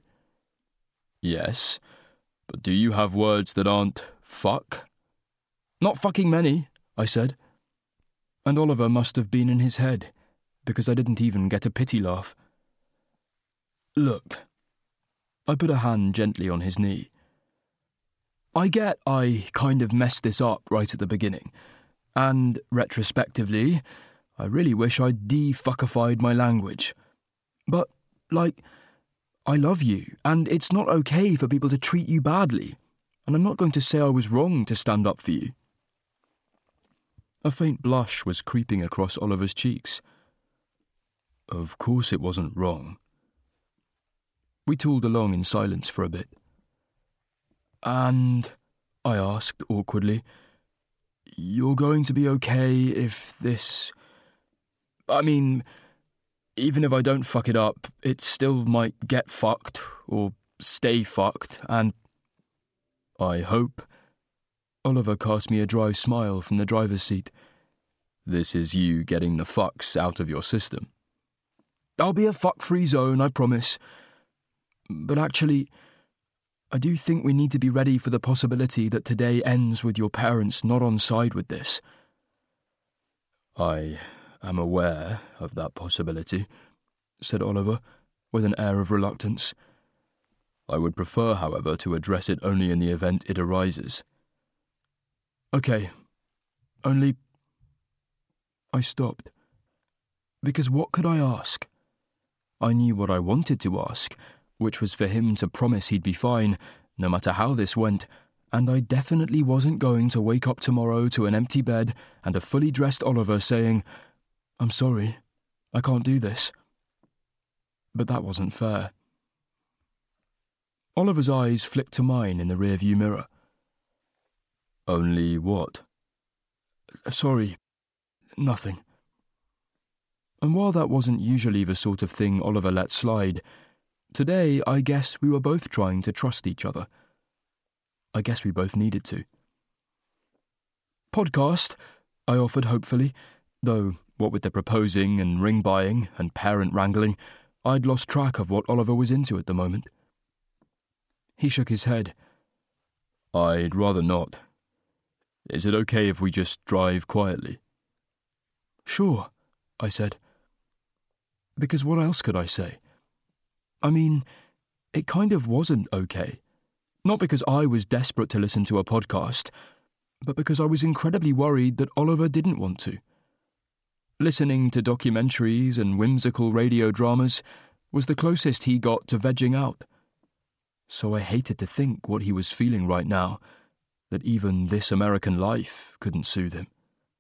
"Yes, but do you have words that aren't fuck?" "Not fucking many," I said. And Oliver must have been in his head, because I didn't even get a pity laugh. "Look." I put a hand gently on his knee. "I get I kind of messed this up right at the beginning, and, retrospectively, I really wish I'd de-fuckified my language. But, I love you, and it's not okay for people to treat you badly, and I'm not going to say I was wrong to stand up for you." A faint blush was creeping across Oliver's cheeks. "Of course it wasn't wrong." We tooled along in silence for a bit. "And," I asked awkwardly, "you're going to be okay if this... I mean... even if I don't fuck it up, it still might get fucked, or stay fucked, and..." "I hope." Oliver cast me a dry smile from the driver's seat. "This is you getting the fucks out of your system." "I'll be a fuck-free zone, I promise. But actually, I do think we need to be ready for the possibility that today ends with your parents not on side with this." "I am aware of that possibility," said Oliver, with an air of reluctance. "I would prefer, however, to address it only in the event it arises." "Okay. Only..." I stopped. Because what could I ask? I knew what I wanted to ask, which was for him to promise he'd be fine, no matter how this went, and I definitely wasn't going to wake up tomorrow to an empty bed and a fully dressed Oliver saying, "I'm sorry, I can't do this." But that wasn't fair. Oliver's eyes flicked to mine in the rearview mirror. "Only what?" "Sorry, nothing." And while that wasn't usually the sort of thing Oliver let slide, today I guess we were both trying to trust each other. I guess we both needed to. "Podcast," I offered hopefully, though what with the proposing and ring buying and parent wrangling, I'd lost track of what Oliver was into at the moment. He shook his head. "I'd rather not. Is it okay if we just drive quietly?" "Sure," I said. Because what else could I say? I mean, it kind of wasn't okay. Not because I was desperate to listen to a podcast, but because I was incredibly worried that Oliver didn't want to. Listening to documentaries and whimsical radio dramas was the closest he got to vegging out. So I hated to think what he was feeling right now, that even This American Life couldn't soothe him.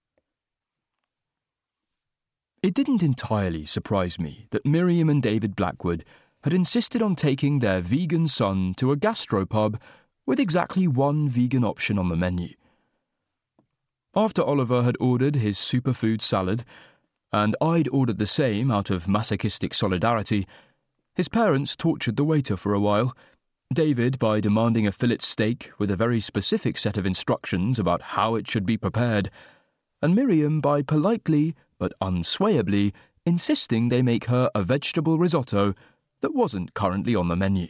It didn't entirely surprise me that Miriam and David Blackwood had insisted on taking their vegan son to a gastropub with exactly one vegan option on the menu. After Oliver had ordered his superfood salad, and I'd ordered the same out of masochistic solidarity, his parents tortured the waiter for a while, David by demanding a fillet steak with a very specific set of instructions about how it should be prepared, and Miriam by politely, but unswayably, insisting they make her a vegetable risotto that wasn't currently on the menu.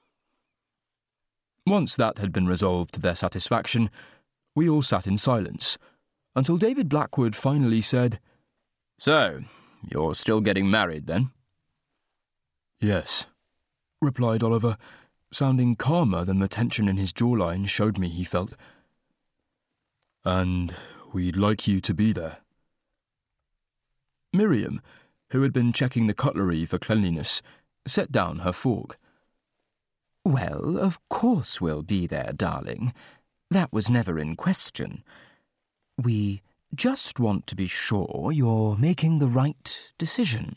Once that had been resolved to their satisfaction, we all sat in silence, until David Blackwood finally said, "So, you're still getting married, then?" "Yes," replied Oliver, sounding calmer than the tension in his jawline showed me he felt. "And we'd like you to be there." Miriam, who had been checking the cutlery for cleanliness, set down her fork. "Well, of course we'll be there, darling. That was never in question. We just want to be sure you're making the right decision."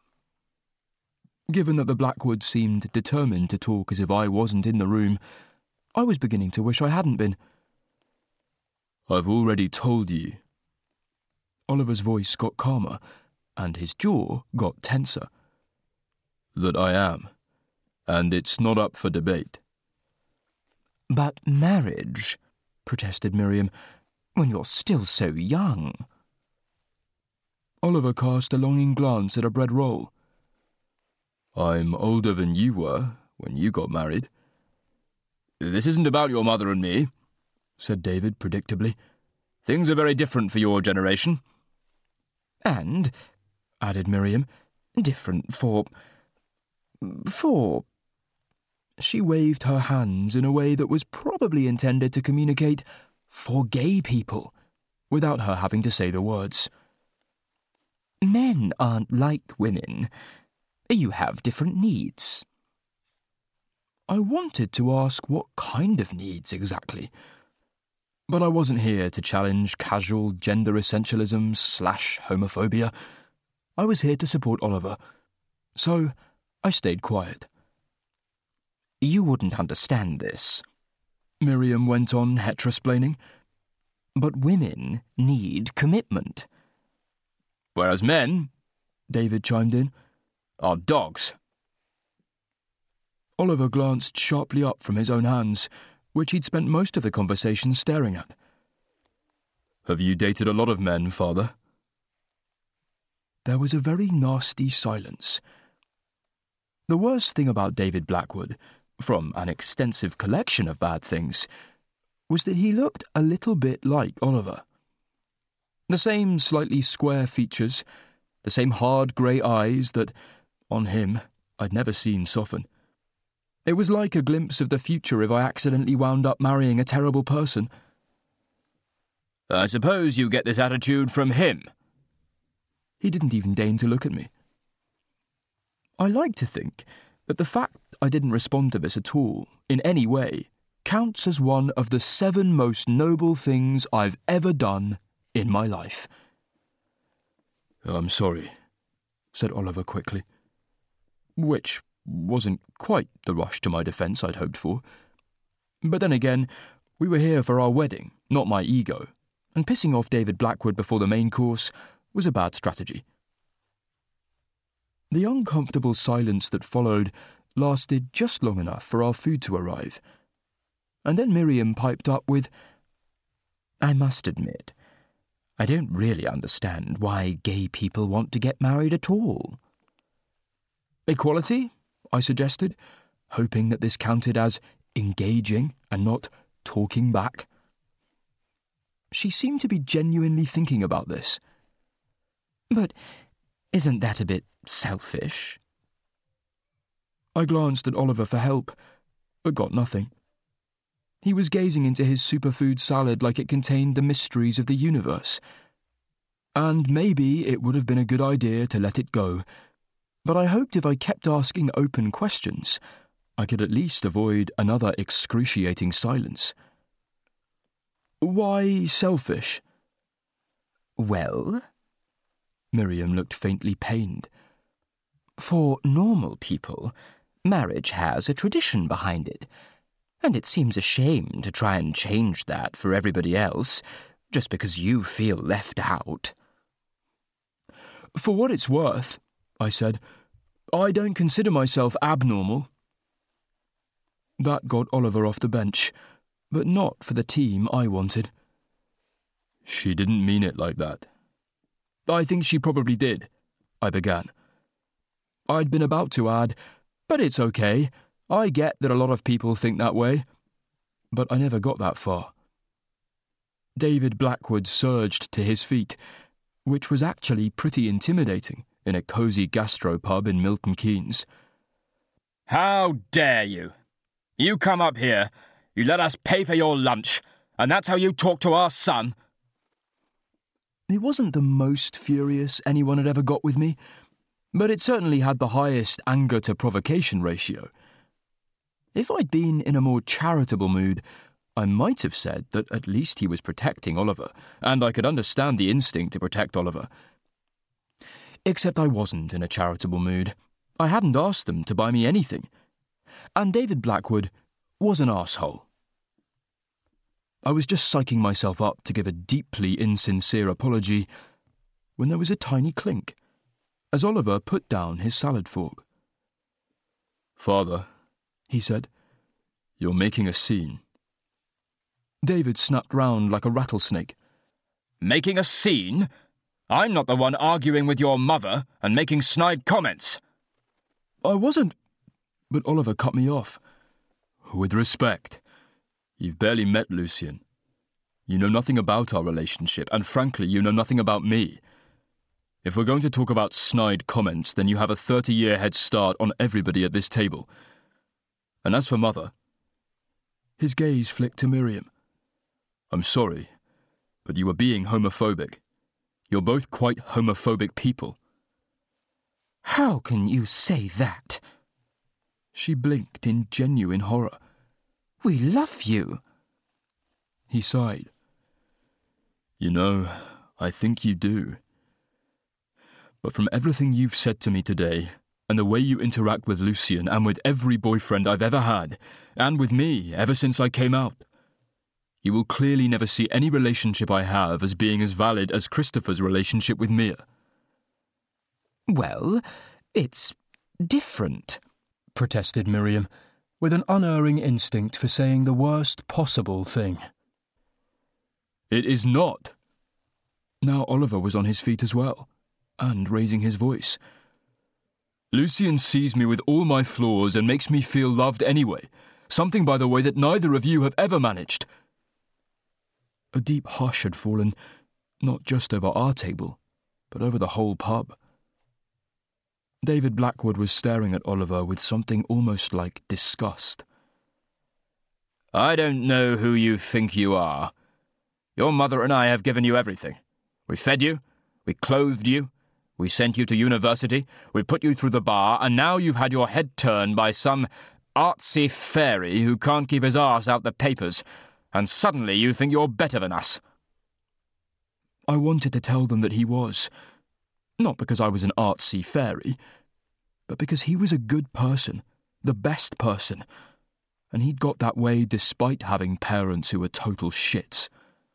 Given that the Blackwoods seemed determined to talk as if I wasn't in the room, I was beginning to wish I hadn't been. "I've already told you." Oliver's voice got calmer, and his jaw got tenser. "That I am, and it's not up for debate." "But marriage," protested Miriam, "when you're still so young." Oliver cast a longing glance at a bread roll. "I'm older than you were when you got married." "This isn't about your mother and me," said David predictably. "Things are very different for your generation." "And," added Miriam, "different for... She waved her hands in a way that was probably intended to communicate "for gay people," without her having to say the words. Men aren't like women. You have different needs." I wanted to ask what kind of needs exactly, but I wasn't here to challenge casual gender essentialism / homophobia. I was here to support Oliver, so I stayed quiet. "You wouldn't understand this," Miriam went on heterosplaining, "but women need commitment." "Whereas men," David chimed in, "are dogs." Oliver glanced sharply up from his own hands, which he'd spent most of the conversation staring at. "Have you dated a lot of men, Father?" There was a very nasty silence. The worst thing about David Blackwood, from an extensive collection of bad things, was that he looked a little bit like Oliver. The same slightly square features, the same hard grey eyes that, on him, I'd never seen soften. It was like a glimpse of the future if I accidentally wound up marrying a terrible person. "I suppose you get this attitude from him." He didn't even deign to look at me. I like to think that the fact I didn't respond to this at all, in any way, counts as one of the 7 most noble things I've ever done in my life. "I'm sorry," said Oliver quickly. Which wasn't quite the rush to my defence I'd hoped for. But then again, we were here for our wedding, not my ego, and pissing off David Blackwood before the main course was a bad strategy. The uncomfortable silence that followed lasted just long enough for our food to arrive, and then Miriam piped up with, "I must admit, I don't really understand why gay people want to get married at all." "Equality?" I suggested, hoping that this counted as engaging and not talking back. She seemed to be genuinely thinking about this. "But isn't that a bit selfish?" I glanced at Oliver for help, but got nothing. He was gazing into his superfood salad like it contained the mysteries of the universe. And maybe it would have been a good idea to let it go, but I hoped if I kept asking open questions, I could at least avoid another excruciating silence. "Why selfish?" "Well?" Miriam looked faintly pained. "For normal people, marriage has a tradition behind it. And it seems a shame to try and change that for everybody else, just because you feel left out. For what it's worth, I said, I don't consider myself abnormal. That got Oliver off the bench, but not for the team I wanted. She didn't mean it like that. I think she probably did, I began. I'd been about to add, but it's okay. I get that a lot of people think that way. But I never got that far. David Blackwood surged to his feet, which was actually pretty intimidating in a cosy gastropub in Milton Keynes. How dare you? You come up here, you let us pay for your lunch, and that's how you talk to our son? It wasn't the most furious anyone had ever got with me, but it certainly had the highest anger-to-provocation ratio. If I'd been in a more charitable mood, I might have said that at least he was protecting Oliver, and I could understand the instinct to protect Oliver. Except I wasn't in a charitable mood. I hadn't asked them to buy me anything. And David Blackwood was an arsehole. I was just psyching myself up to give a deeply insincere apology when there was a tiny clink, as Oliver put down his salad fork. "Father," he said, "you're making a scene." David snapped round like a rattlesnake. Making a scene? I'm not the one arguing with your mother and making snide comments. I wasn't, but Oliver cut me off. "With respect, you've barely met Lucien. You know nothing about our relationship, and frankly, you know nothing about me. If we're going to talk about snide comments, then you have a 30-year head start on everybody at this table. And as for Mother..." His gaze flicked to Miriam. "I'm sorry, but you were being homophobic. You're both quite homophobic people." How can you say that? She blinked in genuine horror. We love you. He sighed. "You know, I think you do. But from everything you've said to me today, and the way you interact with Lucien and with every boyfriend I've ever had, and with me ever since I came out, you will clearly never see any relationship I have as being as valid as Christopher's relationship with Mia." Well, it's different, protested Miriam, with an unerring instinct for saying the worst possible thing. "It is not." Now Oliver was on his feet as well, and raising his voice. "Lucien sees me with all my flaws and makes me feel loved anyway, something, by the way, that neither of you have ever managed." A deep hush had fallen, not just over our table, but over the whole pub. David Blackwood was staring at Oliver with something almost like disgust. "I don't know who you think you are. Your mother and I have given you everything. We fed you, we clothed you, we sent you to university, we put you through the bar, and now you've had your head turned by some artsy fairy who can't keep his arse out the papers, and suddenly you think you're better than us." I wanted to tell them that he was, not because I was an artsy fairy, but because he was a good person, the best person, and he'd got that way despite having parents who were total shits.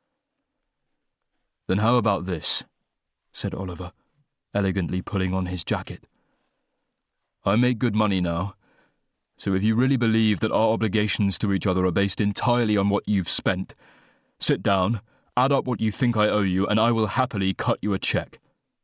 "Then how about this?" said Oliver, elegantly pulling on his jacket. "I make good money now, so if you really believe that our obligations to each other are based entirely on what you've spent, sit down, add up what you think I owe you, and I will happily cut you a cheque."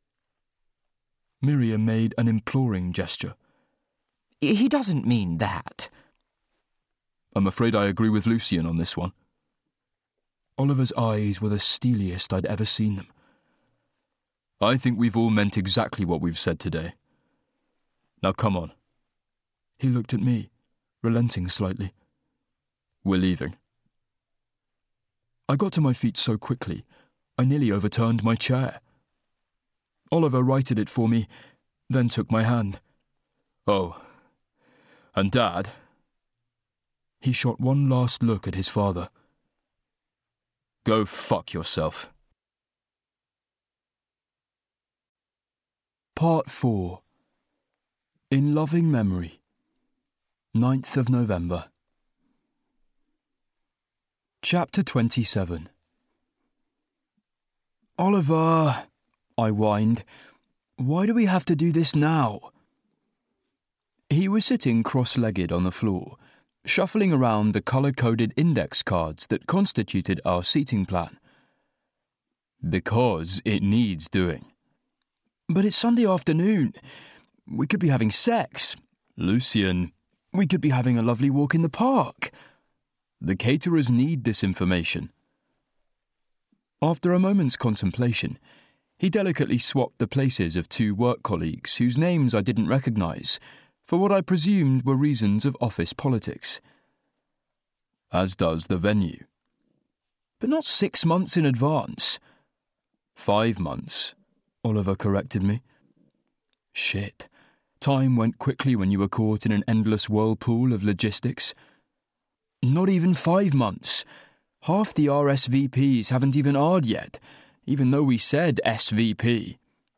Miriam made an imploring gesture. He doesn't mean that. "I'm afraid I agree with Lucien on this one." Oliver's eyes were the steeliest I'd ever seen them. "I think we've all meant exactly what we've said today. Now come on." He looked at me, relenting slightly. "We're leaving." I got to my feet so quickly, I nearly overturned my chair. Oliver righted it for me, then took my hand. "Oh, and Dad?" He shot one last look at his father. "Go fuck yourself." Part 4. In Loving Memory. 9th of November. Chapter 27. Oliver, I whined, why do we have to do this now? He was sitting cross-legged on the floor, shuffling around the colour-coded index cards that constituted our seating plan. Because it needs doing. But it's Sunday afternoon. We could be having sex. Lucian, we could be having a lovely walk in the park. The caterers need this information. After a moment's contemplation, he delicately swapped the places of two work colleagues whose names I didn't recognise, for what I presumed were reasons of office politics. As does the venue. But not 6 months in advance. 5 months, Oliver corrected me. Shit. Time went quickly when you were caught in an endless whirlpool of logistics. Not even 5 months. Half the RSVPs haven't even R'd yet, even though we said SVP.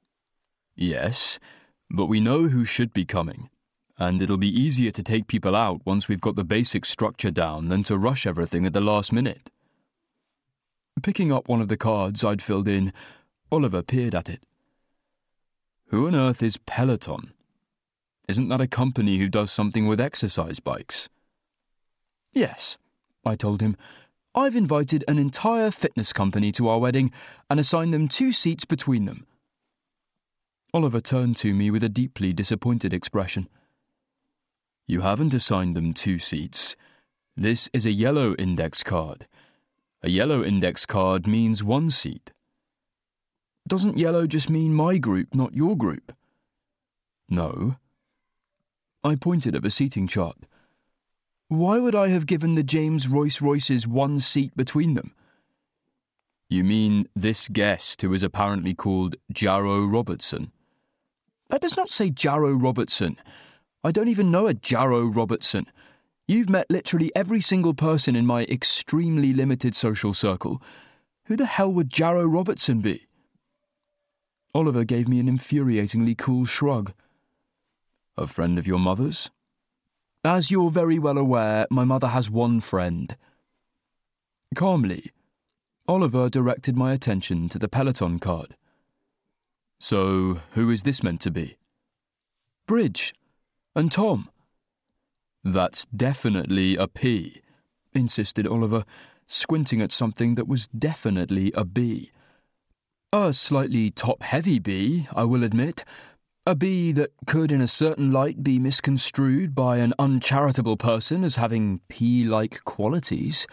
Yes, but we know who should be coming, and it'll be easier to take people out once we've got the basic structure down than to rush everything at the last minute. Picking up one of the cards I'd filled in, Oliver peered at it. Who on earth is Peloton? Isn't that a company who does something with exercise bikes? Yes, I told him. I've invited an entire fitness company to our wedding and assigned them 2 seats between them. Oliver turned to me with a deeply disappointed expression. You haven't assigned them 2 seats. This is a yellow index card. A yellow index card means 1 seat. Doesn't yellow just mean my group, not your group? No. I pointed at a seating chart. Why would I have given the James Royce-Royces 1 seat between them? You mean this guest who is apparently called Jarrow Robertson? That does not say Jarrow Robertson. I don't even know a Jarrow Robertson. You've met literally every single person in my extremely limited social circle. Who the hell would Jarrow Robertson be? Oliver gave me an infuriatingly cool shrug. A friend of your mother's? As you're very well aware, my mother has 1 friend. Calmly, Oliver directed my attention to the Peloton card. So, who is this meant to be? Bridge. And Tom. That's definitely a P, insisted Oliver, squinting at something that was definitely a B. A slightly top-heavy B, I will admit. A B that could in a certain light be misconstrued by an uncharitable person as having P-like qualities.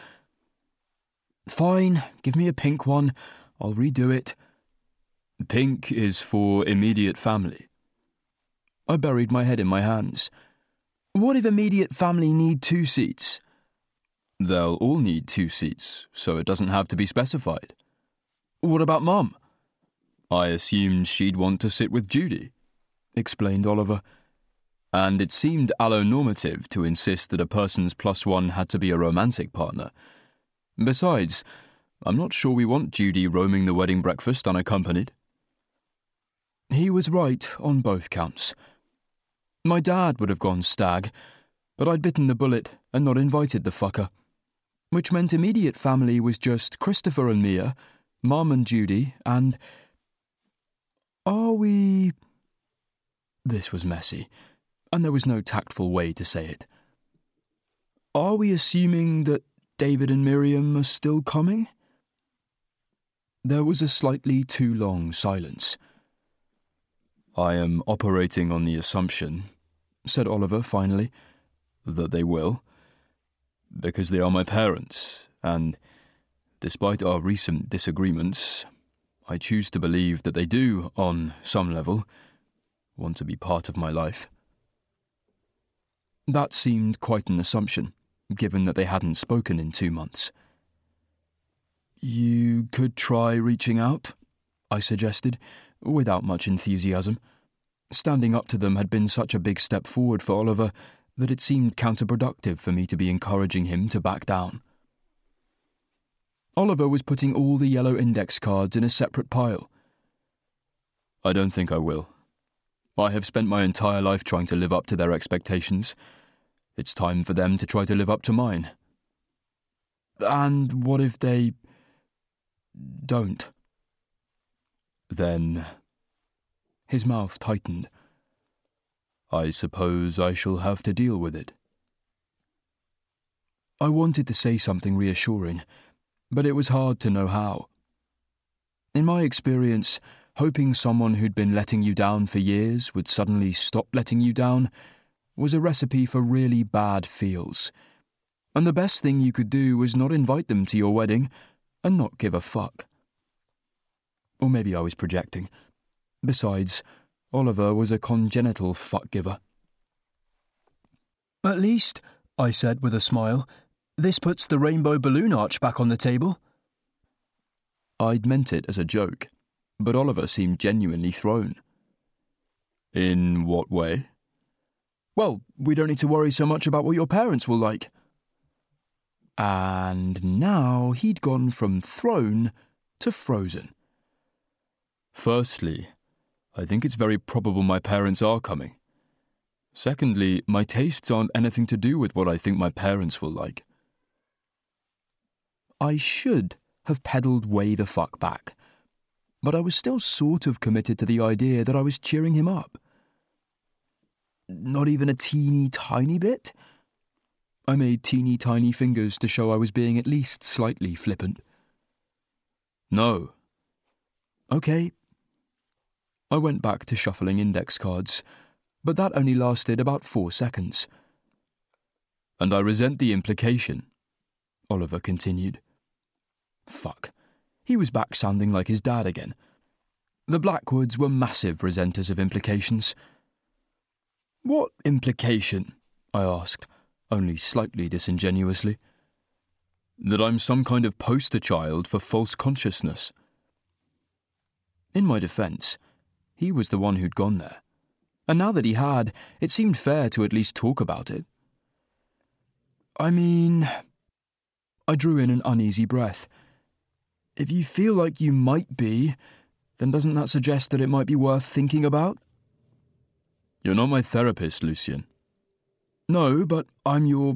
Fine, give me a pink one. I'll redo it. Pink is for immediate family. I buried my head in my hands. What if immediate family need 2 seats? They'll all need 2 seats, so it doesn't have to be specified. What about Mum? I assumed she'd want to sit with Judy, explained Oliver, and it seemed allonormative to insist that a person's +1 had to be a romantic partner. Besides, I'm not sure we want Judy roaming the wedding breakfast unaccompanied. He was right on both counts. My dad would have gone stag, but I'd bitten the bullet and not invited the fucker, which meant immediate family was just Christopher and Mia, Mum and Judy, and... Are we... This was messy, and there was no tactful way to say it. Are we assuming that David and Miriam are still coming? There was a slightly too long silence. I am operating on the assumption, said Oliver finally, that they will, because they are my parents, and, despite our recent disagreements, I choose to believe that they do, on some level, want to be part of my life. That seemed quite an assumption, given that they hadn't spoken in 2 months. You could try reaching out, I suggested, without much enthusiasm. Standing up to them had been such a big step forward for Oliver that it seemed counterproductive for me to be encouraging him to back down. Oliver was putting all the yellow index cards in a separate pile. I don't think I will. I have spent my entire life trying to live up to their expectations. It's time for them to try to live up to mine. And what if they don't? Then his mouth tightened. I suppose I shall have to deal with it. I wanted to say something reassuring, but it was hard to know how. In my experience, hoping someone who'd been letting you down for years would suddenly stop letting you down was a recipe for really bad feels. And the best thing you could do was not invite them to your wedding and not give a fuck. Or maybe I was projecting. Besides, Oliver was a congenital fuck-giver. At least, I said with a smile, this puts the rainbow balloon arch back on the table. I'd meant it as a joke, but Oliver seemed genuinely thrown. In what way? Well, we don't need to worry so much about what your parents will like. And now he'd gone from thrown to frozen. Firstly, I think it's very probable my parents are coming. Secondly, my tastes aren't anything to do with what I think my parents will like. I should have pedalled way the fuck back, but I was still sort of committed to the idea that I was cheering him up. Not even a teeny tiny bit? I made teeny tiny fingers to show I was being at least slightly flippant. No. Okay. I went back to shuffling index cards, but that only lasted about 4 seconds. And I resent the implication, Oliver continued. Fuck. He was back sounding like his dad again. The Blackwoods were massive resenters of implications. What implication? I asked, only slightly disingenuously. That I'm some kind of poster child for false consciousness. In my defence, he was the one who'd gone there. And now that he had, it seemed fair to at least talk about it. I mean... I drew in an uneasy breath. If you feel like you might be, then doesn't that suggest that it might be worth thinking about? You're not my therapist, Lucien. No, but I'm your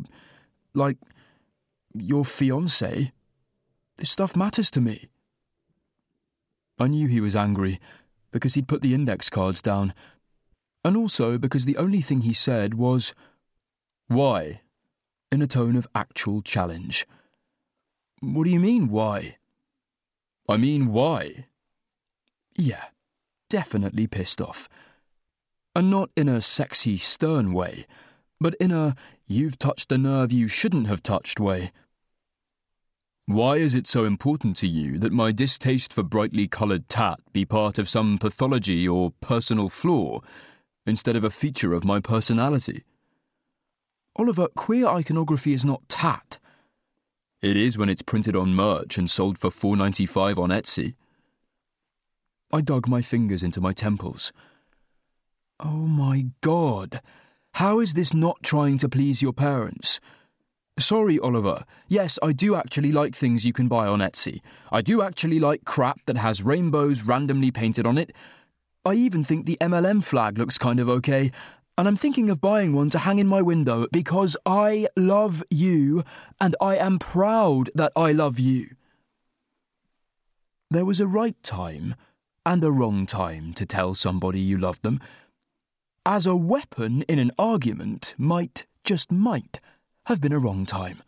fiancé. This stuff matters to me. I knew he was angry, because he'd put the index cards down, and also because the only thing he said was, "Why?" in a tone of actual challenge. What do you mean, why? I mean, why? Yeah, definitely pissed off. And not in a sexy, stern way, but in a you've touched a nerve you shouldn't have touched way. Why is it so important to you that my distaste for brightly coloured tat be part of some pathology or personal flaw, instead of a feature of my personality? Oliver, queer iconography is not tat. It is when it's printed on merch and sold for $4.95 on Etsy. I dug my fingers into my temples. Oh my God, how is this not trying to please your parents? Sorry, Oliver. Yes, I do actually like things you can buy on Etsy. I do actually like crap that has rainbows randomly painted on it. I even think the MLM flag looks kind of okay, and I'm thinking of buying one to hang in my window because I love you, and I am proud that I love you. There was a right time and a wrong time to tell somebody you loved them. As a weapon in an argument might, just might, have been a wrong time.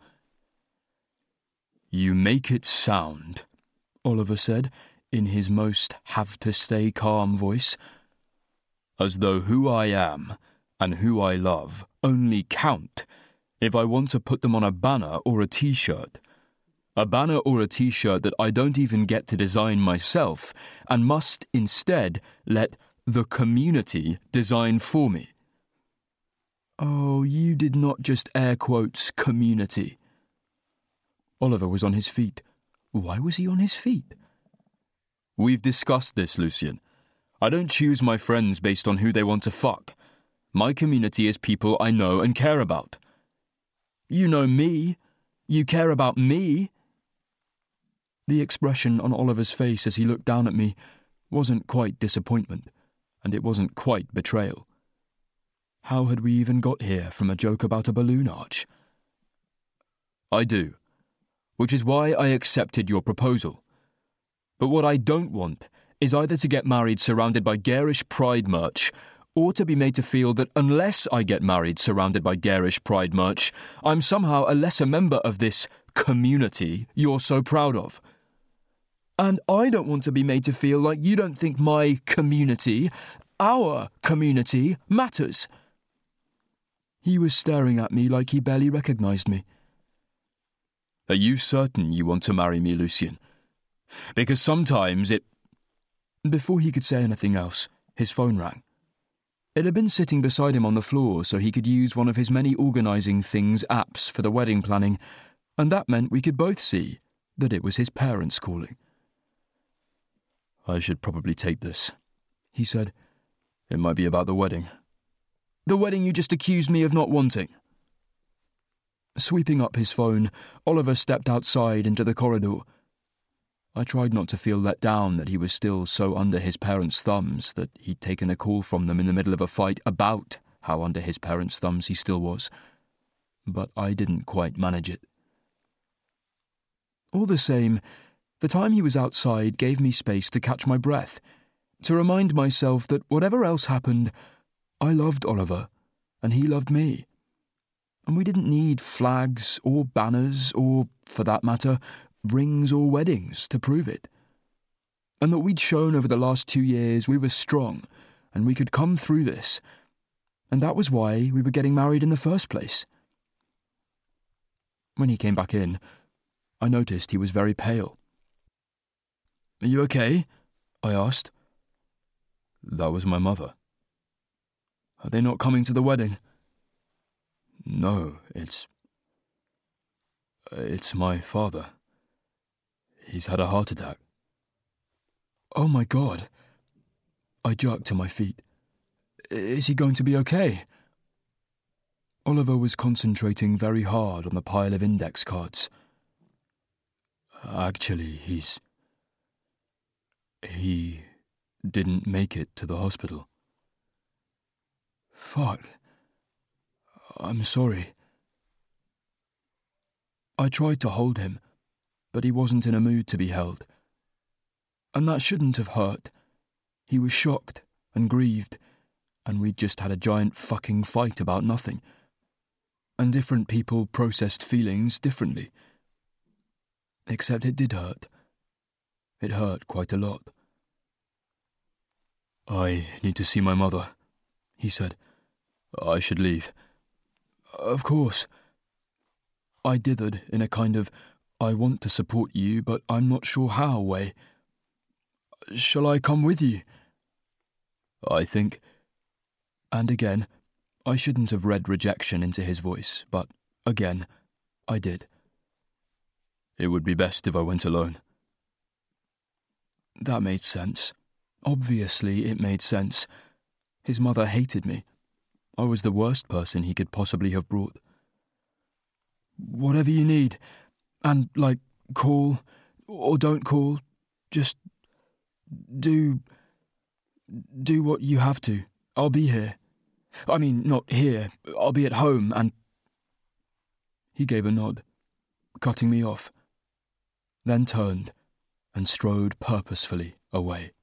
You make it sound, Oliver said, in his most have-to-stay-calm voice, as though who I am and who I love only count if I want to put them on a banner or a T-shirt. A banner or a T-shirt that I don't even get to design myself and must instead let the community design for me. Oh, you did not just air quotes community. Oliver was on his feet. Why was he on his feet? We've discussed this, Lucien. I don't choose my friends based on who they want to fuck. My community is people I know and care about. You know me. You care about me. The expression on Oliver's face as he looked down at me wasn't quite disappointment, and it wasn't quite betrayal. How had we even got here from a joke about a balloon arch? I do. which is why I accepted your proposal. But what I don't want is either to get married surrounded by garish pride merch, or to be made to feel that unless I get married surrounded by garish pride merch, I'm somehow a lesser member of this community you're so proud of. And I don't want to be made to feel like you don't think my community, our community, matters. He was staring at me like he barely recognised me. Are you certain you want to marry me, Lucien? Because sometimes it... Before he could say anything else, his phone rang. It had been sitting beside him on the floor so he could use one of his many organising things apps for the wedding planning, and that meant we could both see that it was his parents calling. I should probably take this, he said. It might be about the wedding. The wedding you just accused me of not wanting. Sweeping up his phone, Oliver stepped outside into the corridor. I tried not to feel let down that he was still so under his parents' thumbs that he'd taken a call from them in the middle of a fight about how under his parents' thumbs he still was. But I didn't quite manage it. All the same, the time he was outside gave me space to catch my breath, to remind myself that whatever else happened, I loved Oliver, and he loved me. And we didn't need flags or banners or, for that matter, rings or weddings to prove it. And that we'd shown over the last 2 years we were strong, and we could come through this. And that was why we were getting married in the first place. When he came back in, I noticed he was very pale. Are you okay? I asked. That was my mother. Are they not coming to the wedding? No, it's my father. He's had a heart attack. Oh my God. I jerked to my feet. Is he going to be okay? Oliver was concentrating very hard on the pile of index cards. Actually, he didn't make it to the hospital. Fuck. I'm sorry. I tried to hold him, but he wasn't in a mood to be held. And that shouldn't have hurt. He was shocked and grieved, and we'd just had a giant fucking fight about nothing. And different people processed feelings differently. Except it did hurt. It hurt quite a lot. I need to see my mother, he said. I should leave. Of course. I dithered in a kind of, I want to support you, but I'm not sure how way. Shall I come with you? I think... And again, I shouldn't have read rejection into his voice, but again, I did. It would be best if I went alone. That made sense. Obviously it made sense. His mother hated me. I was the worst person he could possibly have brought. Whatever you need, and, call, or don't call, just do what you have to. I'll be here. I mean, not here. I'll be at home, and... He gave a nod, cutting me off, then turned and strode purposefully away.